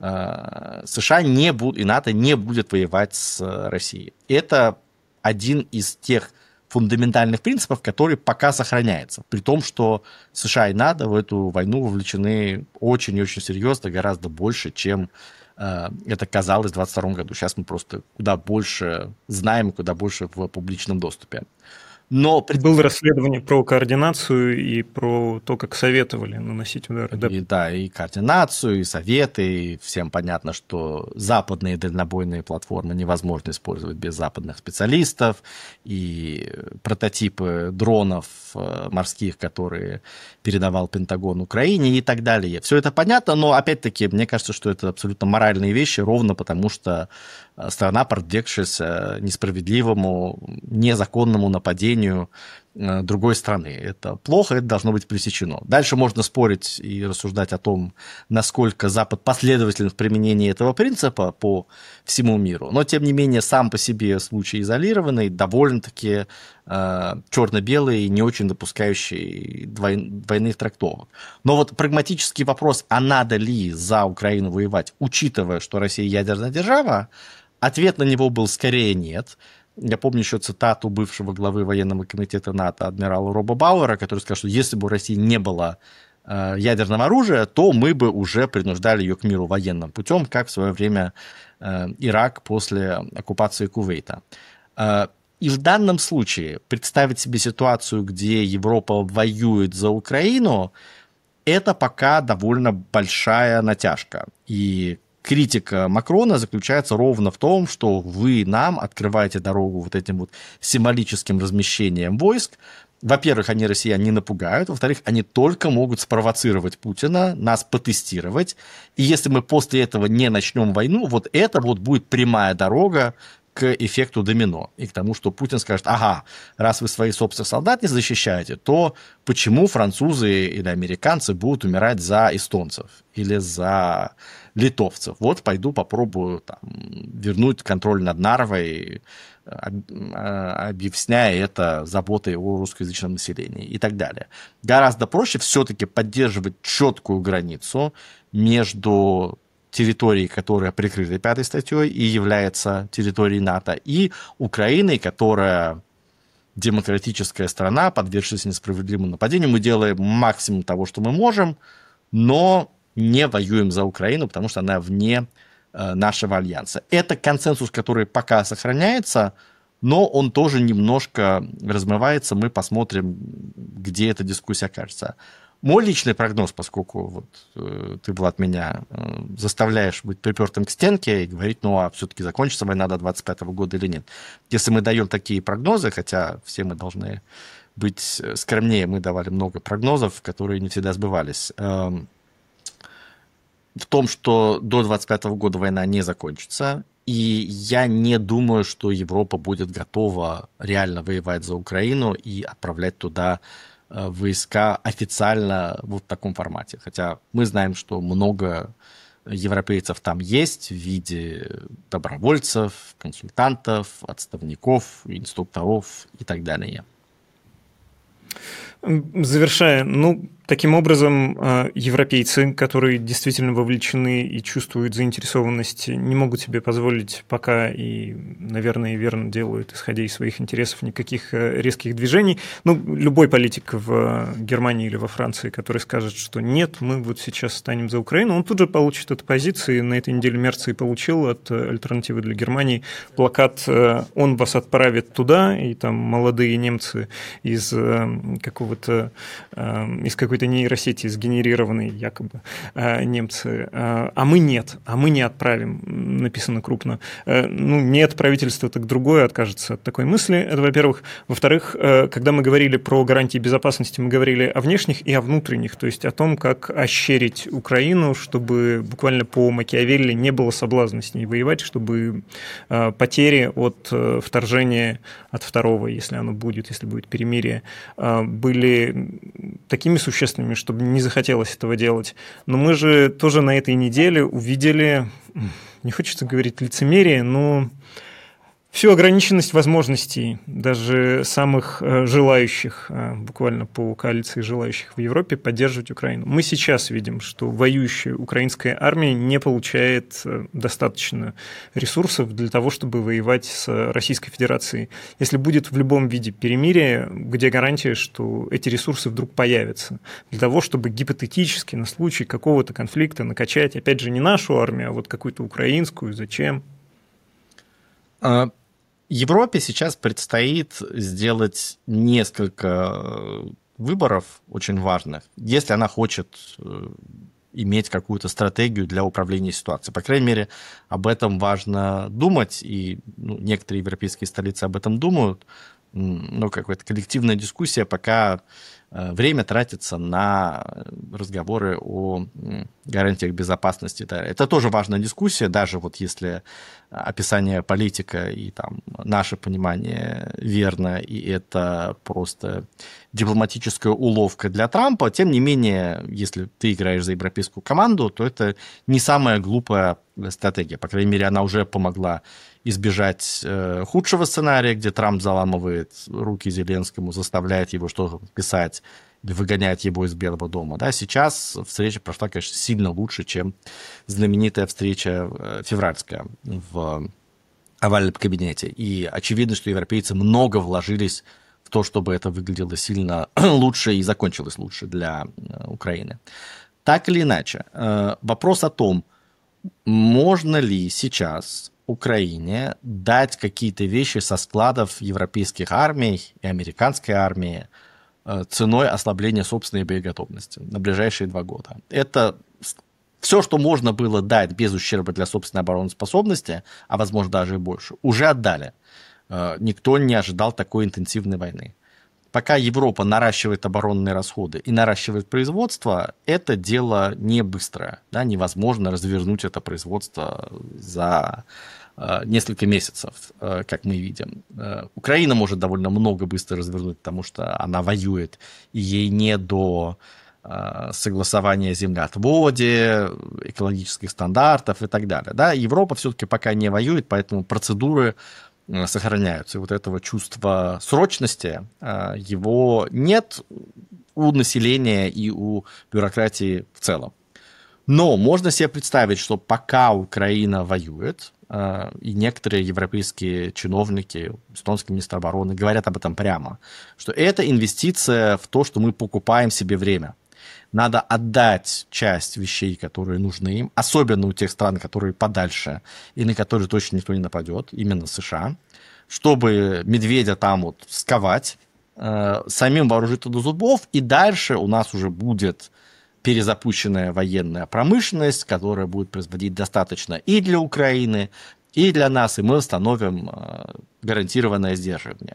США не будут, и НАТО не будет воевать с Россией. Это один из тех фундаментальных принципов, который пока сохраняется, при том, что США и НАТО в эту войну вовлечены очень и очень серьезно, гораздо больше, чем это казалось в 2022 году. Сейчас мы просто куда больше знаем, куда больше в публичном доступе. Но было расследование про координацию и про то, как советовали наносить удары. Да, и координацию, и советы, и всем понятно, что западные дальнобойные платформы невозможно использовать без западных специалистов, и прототипы дронов морских, которые передавал Пентагон Украине и так далее. Все это понятно, но опять-таки мне кажется, что это абсолютно моральные вещи, ровно потому что страна, подвергшаяся несправедливому, незаконному нападению другой страны. Это плохо, это должно быть пресечено. Дальше можно спорить и рассуждать о том, насколько Запад последователен в применении этого принципа по всему миру. Но, тем не менее, сам по себе случай изолированный, довольно-таки черно-белый и не очень допускающий двойных трактовок. Но вот прагматический вопрос, а надо ли за Украину воевать, учитывая, что Россия ядерная держава, ответ на него был скорее нет. Я помню еще цитату бывшего главы военного комитета НАТО адмирала Роба Бауэра, который сказал, что если бы у России не было ядерного оружия, то мы бы уже принуждали ее к миру военным путем, как в свое время Ирак после оккупации Кувейта. И в данном случае представить себе ситуацию, где Европа воюет за Украину, это пока довольно большая натяжка. И критика Макрона заключается ровно в том, что вы нам открываете дорогу вот этим вот символическим размещением войск. Во-первых, они россиян не напугают. Во-вторых, они только могут спровоцировать Путина, нас потестировать. И если мы после этого не начнем войну, вот это вот будет прямая дорога к эффекту домино. И к тому, что Путин скажет, ага, раз вы своих собственных солдат не защищаете, то почему французы или американцы будут умирать за эстонцев или за литовцев? Вот пойду попробую там вернуть контроль над Нарвой, объясняя это заботой о русскоязычном населении и так далее. Гораздо проще все-таки поддерживать четкую границу между территорией, которая прикрыта 5-й статьей и является территорией НАТО, и Украиной, которая демократическая страна, подвергшаяся несправедливому нападению. Мы делаем максимум того, что мы можем, но не воюем за Украину, потому что она вне нашего альянса. Это консенсус, который пока сохраняется, но он тоже немножко размывается. Мы посмотрим, где эта дискуссия окажется. Мой личный прогноз, поскольку вот, ты, Влад, меня заставляешь быть припертым к стенке и говорить, ну а все-таки закончится война до 2025 года или нет. Если мы даем такие прогнозы, хотя все мы должны быть скромнее, мы давали много прогнозов, которые не всегда сбывались, в том, что до 2025 года война не закончится, и я не думаю, что Европа будет готова реально воевать за Украину и отправлять туда войска официально вот в таком формате. Хотя мы знаем, что много европейцев там есть в виде добровольцев, консультантов, отставников, инструкторов и так далее. Завершая, таким образом, европейцы, которые действительно вовлечены и чувствуют заинтересованность, не могут себе позволить пока и, наверное, верно делают, исходя из своих интересов, никаких резких движений. Любой политик в Германии или во Франции, который скажет, что нет, мы вот сейчас станем за Украину, он тут же получит эту позицию. На этой неделе Мерц и получил от «Альтернативы для Германии» плакат «Он вас отправит туда», и там молодые немцы из какой-то нейросети сгенерированной якобы немцы, а мы нет, а мы не отправим, написано крупно. Нет, правительство так другое откажется от такой мысли, это во-первых. Во-вторых, когда мы говорили про гарантии безопасности, мы говорили о внешних и о внутренних, то есть о том, как ощерить Украину, чтобы буквально по Макиавелли не было соблазна с ней воевать, чтобы потери от вторжения, от второго, если оно будет, если будет перемирие, были такими существенными, чтобы не захотелось этого делать. Но мы же тоже на этой неделе увидели, не хочется говорить лицемерие, но всю ограниченность возможностей даже самых желающих, буквально по коалиции желающих в Европе, поддерживать Украину. Мы сейчас видим, что воюющая украинская армия не получает достаточно ресурсов для того, чтобы воевать с Российской Федерацией. Если будет в любом виде перемирие, где гарантия, что эти ресурсы вдруг появятся, для того, чтобы гипотетически на случай какого-то конфликта накачать, опять же, не нашу армию, а вот какую-то украинскую, зачем? Европе сейчас предстоит сделать несколько выборов очень важных, если она хочет иметь какую-то стратегию для управления ситуацией. По крайней мере, об этом важно думать, и некоторые европейские столицы об этом думают, но какая-то коллективная дискуссия, пока время тратится на разговоры о гарантиях безопасности. Это тоже важная дискуссия, даже вот если описание политика и там наше понимание верно, и это просто дипломатическая уловка для Трампа, тем не менее, если ты играешь за европейскую команду, то это не самая глупая стратегия. По крайней мере, она уже помогла избежать худшего сценария, где Трамп заламывает руки Зеленскому, заставляет его что-то писать, выгоняет его из Белого дома. Да, сейчас встреча прошла, конечно, сильно лучше, чем знаменитая встреча февральская в овальном кабинете. И очевидно, что европейцы много вложились в то, чтобы это выглядело сильно лучше и закончилось лучше для Украины. Так или иначе, вопрос о том, можно ли сейчас Украине дать какие-то вещи со складов европейских армий и американской армии ценой ослабления собственной боеготовности на ближайшие 2 года. Это все, что можно было дать без ущерба для собственной обороноспособности, а возможно даже и больше, уже отдали. Никто не ожидал такой интенсивной войны. Пока Европа наращивает оборонные расходы и наращивает производство, это дело не быстрое. Да, невозможно развернуть это производство за несколько месяцев, как мы видим. Украина может довольно много быстро развернуть, потому что она воюет, и ей не до согласования землеотводе, экологических стандартов и так далее. Да? Европа все-таки пока не воюет, поэтому процедуры сохраняются. И вот этого чувства срочности, его нет у населения и у бюрократии в целом. Но можно себе представить, что пока Украина воюет, и некоторые европейские чиновники, эстонский министр обороны говорят об этом прямо, что это инвестиция в то, что мы покупаем себе время. Надо отдать часть вещей, которые нужны им, особенно у тех стран, которые подальше и на которые точно никто не нападет, именно США, чтобы медведя там вот сковать, самим вооружиться до зубов, и дальше у нас уже будет перезапущенная военная промышленность, которая будет производить достаточно и для Украины, и для нас, и мы установим гарантированное сдерживание.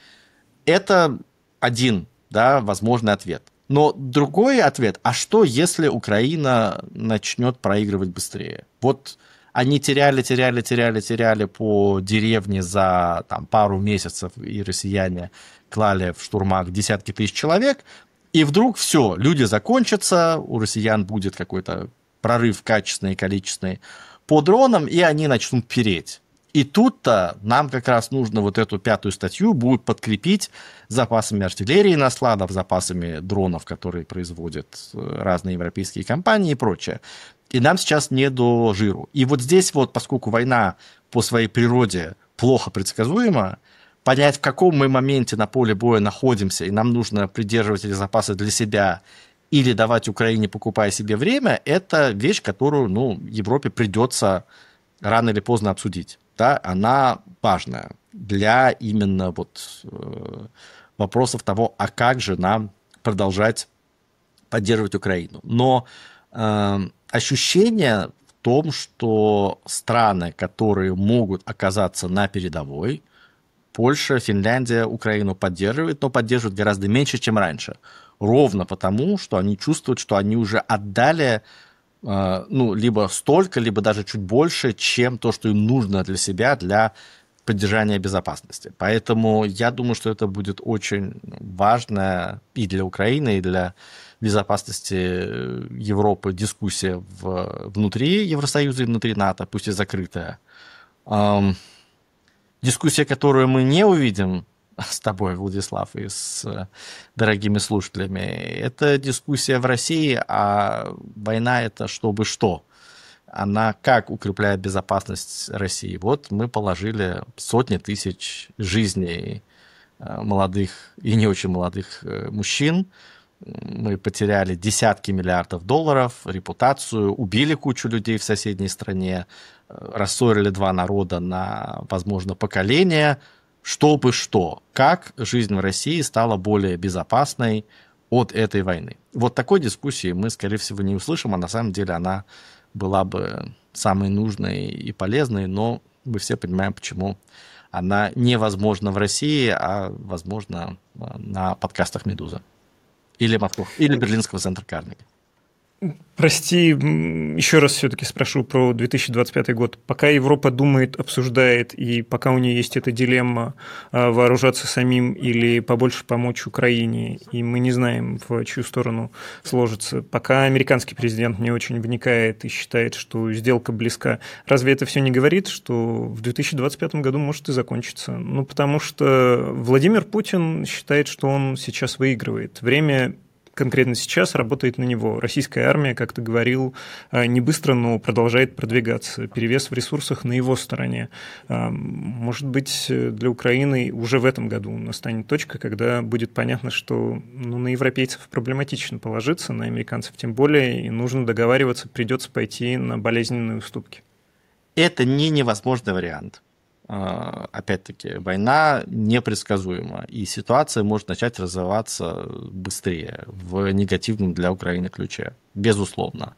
Это один, да, возможный ответ. Но другой ответ, а что, если Украина начнет проигрывать быстрее? Вот они теряли по деревне за там, пару месяцев, и россияне клали в штурмах десятки тысяч человек, и вдруг все, люди закончатся, у россиян будет какой-то прорыв качественный и количественный по дронам, и они начнут переть. И тут-то нам как раз нужно вот эту 5-ю статью будет подкрепить запасами артиллерии на складах, запасами дронов, которые производят разные европейские компании и прочее. И нам сейчас не до жиру. И вот здесь вот, поскольку война по своей природе плохо предсказуема, понять, в каком мы моменте на поле боя находимся, и нам нужно придерживать эти запасы для себя или давать Украине, покупая себе время, это вещь, которую, Европе придется рано или поздно обсудить. Да, она важная для именно вопросов того, а как же нам продолжать поддерживать Украину. Но ощущение в том, что страны, которые могут оказаться на передовой, Польша, Финляндия, Украину поддерживают, но поддерживают гораздо меньше, чем раньше. Ровно потому, что они чувствуют, что они уже отдали либо столько, либо даже чуть больше, чем то, что им нужно для себя, для поддержания безопасности. Поэтому я думаю, что это будет очень важная и для Украины, и для безопасности Европы дискуссия внутри Евросоюза и внутри НАТО, пусть и закрытая. Дискуссия, которую мы не увидим с тобой, Владислав, и с дорогими слушателями, это дискуссия в России, а война – это чтобы что. Она как укрепляет безопасность России? Вот мы положили сотни тысяч жизней молодых и не очень молодых мужчин, мы потеряли десятки миллиардов долларов, репутацию, убили кучу людей в соседней стране, рассорили два народа на, возможно, поколения, чтобы что, как жизнь в России стала более безопасной от этой войны. Вот такой дискуссии мы, скорее всего, не услышим, а на самом деле она была бы самой нужной и полезной, но мы все понимаем, почему она невозможна в России, а возможно на подкастах «Медуза». Или Москвы, или Берлинского центра Карнеги. Прости, еще раз все-таки спрошу про 2025 год. Пока Европа думает, обсуждает, и пока у нее есть эта дилемма вооружаться самим или побольше помочь Украине, и мы не знаем, в чью сторону сложится, пока американский президент не очень вникает и считает, что сделка близка, разве это все не говорит, что в 2025 году может и закончиться? Ну, потому что Владимир Путин считает, что он сейчас выигрывает. Время конкретно сейчас работает на него. Российская армия, как ты говорил, не быстро, но продолжает продвигаться. Перевес в ресурсах на его стороне. Может быть, для Украины уже в этом году настанет точка, когда будет понятно, что на европейцев проблематично положиться, на американцев тем более, и нужно договариваться, придется пойти на болезненные уступки. Это не невозможный вариант. Опять-таки, война непредсказуема, и ситуация может начать развиваться быстрее в негативном для Украины ключе, безусловно.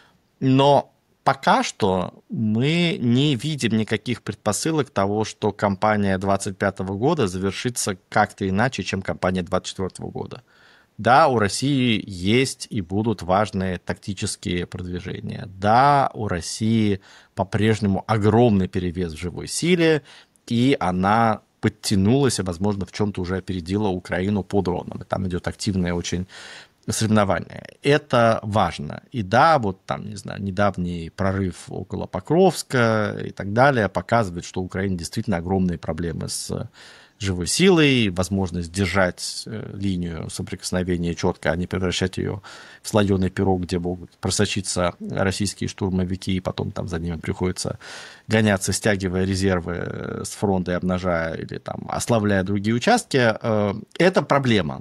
Но пока что мы не видим никаких предпосылок того, что кампания 2025 года завершится как-то иначе, чем кампания 2024 года. Да, у России есть и будут важные тактические продвижения. Да, у России по-прежнему огромный перевес в живой силе, и она подтянулась, и, возможно, в чем-то уже опередила Украину по дронам. И там идет активное очень соревнование. Это важно. И да, вот там, не знаю, недавний прорыв около Покровска и так далее показывает, что у Украины действительно огромные проблемы с живой силой, возможность держать линию соприкосновения четко, а не превращать ее в слоеный пирог, где могут просочиться российские штурмовики, и потом там за ними приходится гоняться, стягивая резервы с фронта и обнажая или там ослабляя другие участки. Это проблема.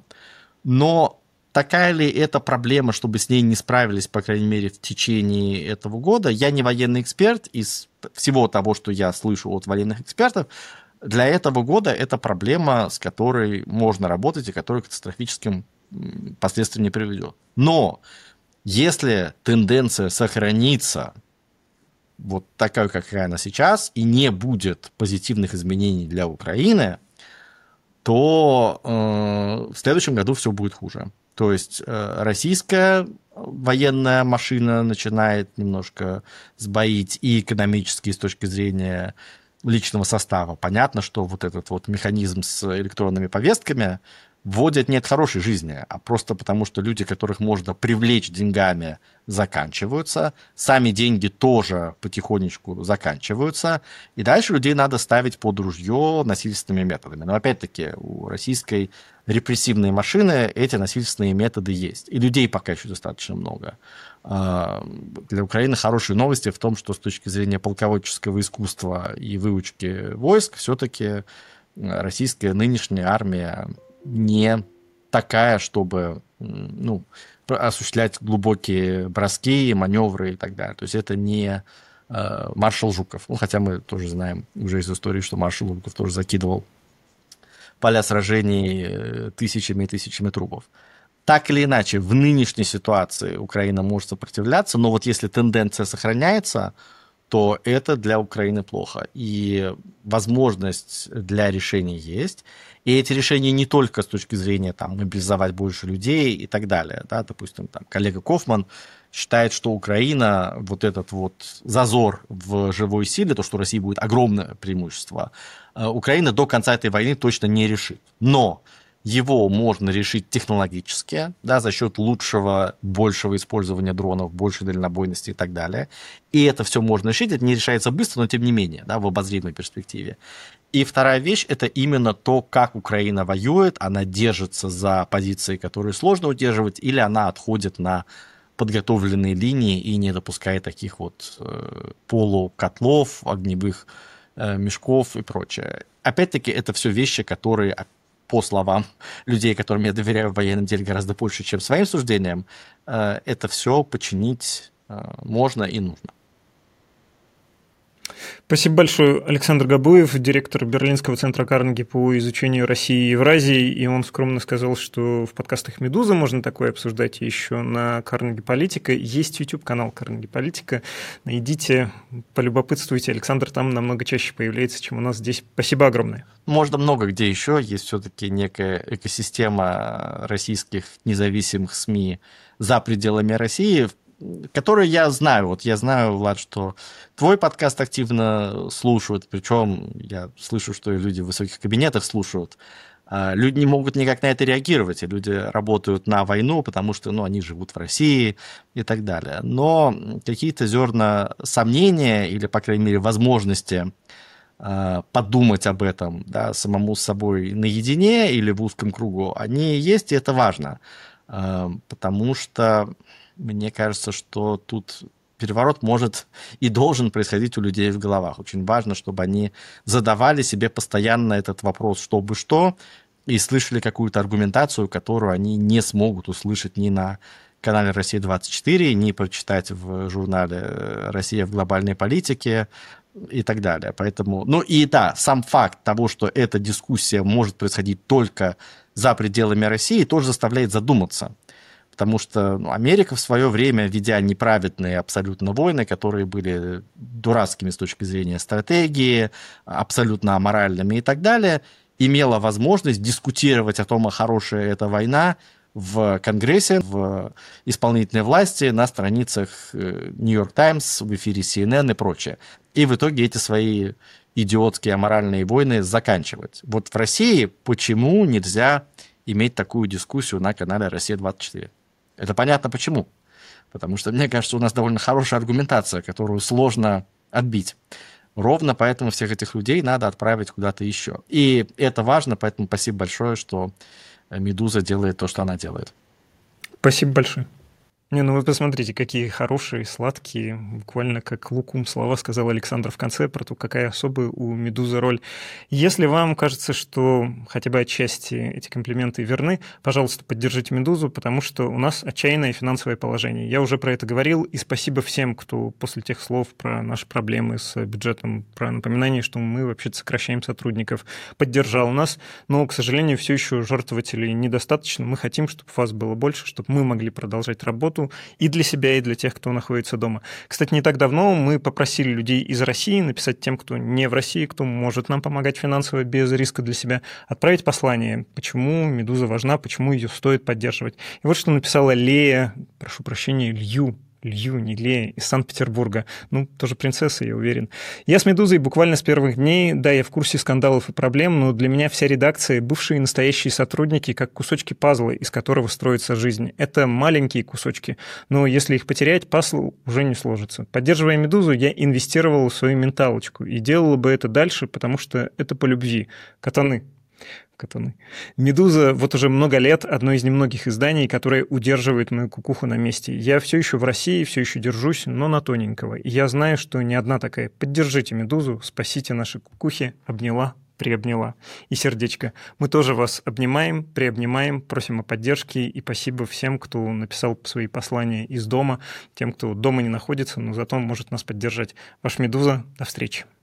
Но такая ли это проблема, чтобы с ней не справились, по крайней мере, в течение этого года? Я не военный эксперт, из всего того, что я слышу от военных экспертов, для этого года это проблема, с которой можно работать и которая к катастрофическим последствиям не приведет. Но если тенденция сохранится вот такая, какая она сейчас, и не будет позитивных изменений для Украины, то в следующем году все будет хуже. То есть российская военная машина начинает немножко сбоить и экономически, и с точки зрения личного состава. Понятно, что вот этот вот механизм с электронными повестками вводят не от хорошей жизни, а просто потому, что люди, которых можно привлечь деньгами, заканчиваются, сами деньги тоже потихонечку заканчиваются, и дальше людей надо ставить под ружье насильственными методами. Но опять-таки у российской репрессивной машины эти насильственные методы есть, и людей пока еще достаточно много. Для Украины хорошие новости в том, что с точки зрения полководческого искусства и выучки войск все-таки российская нынешняя армия не такая, чтобы осуществлять глубокие броски, маневры и так далее. То есть это не маршал Жуков. Хотя мы тоже знаем уже из истории, что маршал Жуков тоже закидывал поля сражений тысячами и тысячами трупов. Так или иначе, в нынешней ситуации Украина может сопротивляться, но вот если тенденция сохраняется, то это для Украины плохо. И возможность для решений есть. И эти решения не только с точки зрения мобилизовать больше людей и так далее. Да? Допустим, коллега Кофман считает, что Украина, вот этот вот зазор в живой силе, то, что у России будет огромное преимущество, Украина до конца этой войны точно не решит. Но его можно решить технологически, да, за счет лучшего, большего использования дронов, большей дальнобойности и так далее. И это все можно решить. Это не решается быстро, но тем не менее, да, в обозримой перспективе. И вторая вещь – это именно то, как Украина воюет. Она держится за позиции, которые сложно удерживать, или она отходит на подготовленные линии и не допускает таких вот полукотлов, огневых мешков и прочее. Опять-таки, это все вещи, которые, по словам людей, которым я доверяю в военном деле гораздо больше, чем своим суждениям, это все починить можно и нужно. Спасибо большое. Александр Габуев, директор Берлинского центра Карнеги по изучению России и Евразии, и он скромно сказал, что в подкастах «Медуза» можно такое обсуждать, и еще на Карнеги Политика. Есть YouTube-канал Карнеги Политика. Найдите, полюбопытствуйте. Александр там намного чаще появляется, чем у нас здесь. Спасибо огромное. Можно много где еще. Есть все-таки некая экосистема российских независимых СМИ за пределами России, которые я знаю. Вот я знаю, Влад, что твой подкаст активно слушают, причем я слышу, что и люди в высоких кабинетах слушают. Люди не могут никак на это реагировать, и люди работают на войну, потому что они живут в России и так далее. Но какие-то зерна сомнения или, по крайней мере, возможности подумать об этом, да, самому с собой наедине или в узком кругу, они есть, и это важно. Потому что мне кажется, что тут переворот может и должен происходить у людей в головах. Очень важно, чтобы они задавали себе постоянно этот вопрос «что бы что?» и слышали какую-то аргументацию, которую они не смогут услышать ни на канале «Россия-24», ни прочитать в журнале «Россия в глобальной политике» и так далее. Поэтому, сам факт того, что эта дискуссия может происходить только за пределами России, тоже заставляет задуматься. Потому что Америка в свое время, ведя неправедные абсолютно войны, которые были дурацкими с точки зрения стратегии, абсолютно аморальными и так далее, имела возможность дискутировать о том, хорошая эта война в Конгрессе, в исполнительной власти, на страницах Нью-Йорк Таймс, в эфире CNN и прочее. И в итоге эти свои идиотские аморальные войны заканчивать. Вот в России почему нельзя иметь такую дискуссию на канале «Россия-24»? Это понятно почему. Потому что, мне кажется, у нас довольно хорошая аргументация, которую сложно отбить. Ровно поэтому всех этих людей надо отправить куда-то еще. И это важно, поэтому спасибо большое, что «Медуза» делает то, что она делает. Спасибо большое. Вы посмотрите, какие хорошие, сладкие, буквально как лукум слова сказал Александр в конце про то, какая особая у «Медузы» роль. Если вам кажется, что хотя бы отчасти эти комплименты верны, пожалуйста, поддержите «Медузу», потому что у нас отчаянное финансовое положение. Я уже про это говорил, и спасибо всем, кто после тех слов про наши проблемы с бюджетом, про напоминание, что мы вообще-то сокращаем сотрудников, поддержал нас. Но, к сожалению, все еще жертвователей недостаточно. Мы хотим, чтобы вас было больше, чтобы мы могли продолжать работу, и для себя, и для тех, кто находится дома. Кстати, не так давно мы попросили людей из России написать тем, кто не в России, кто может нам помогать финансово без риска для себя, отправить послание, почему «Медуза» важна, почему ее стоит поддерживать. И вот что написала Лея, прошу прощения, Лью, Лью, не Лея, из Санкт-Петербурга. Ну, тоже принцесса, я уверен. Я с «Медузой» буквально с первых дней. Да, я в курсе скандалов и проблем, но для меня вся редакция — бывшие и настоящие сотрудники, как кусочки пазла, из которого строится жизнь. Это маленькие кусочки, но если их потерять, пазл уже не сложится. Поддерживая «Медузу», я инвестировал в свою менталочку и делала бы это дальше, потому что это по любви. Катаны. «Медуза» вот уже много лет одно из немногих изданий, которое удерживает мою кукуху на месте. Я все еще в России, все еще держусь, но на тоненького. И я знаю, что не одна такая. Поддержите «Медузу», спасите наши кукухи. Обняла, приобняла. И сердечко. Мы тоже вас обнимаем, приобнимаем, просим о поддержке. И спасибо всем, кто написал свои послания из дома, тем, кто дома не находится, но зато может нас поддержать. Ваш «Медуза». До встречи.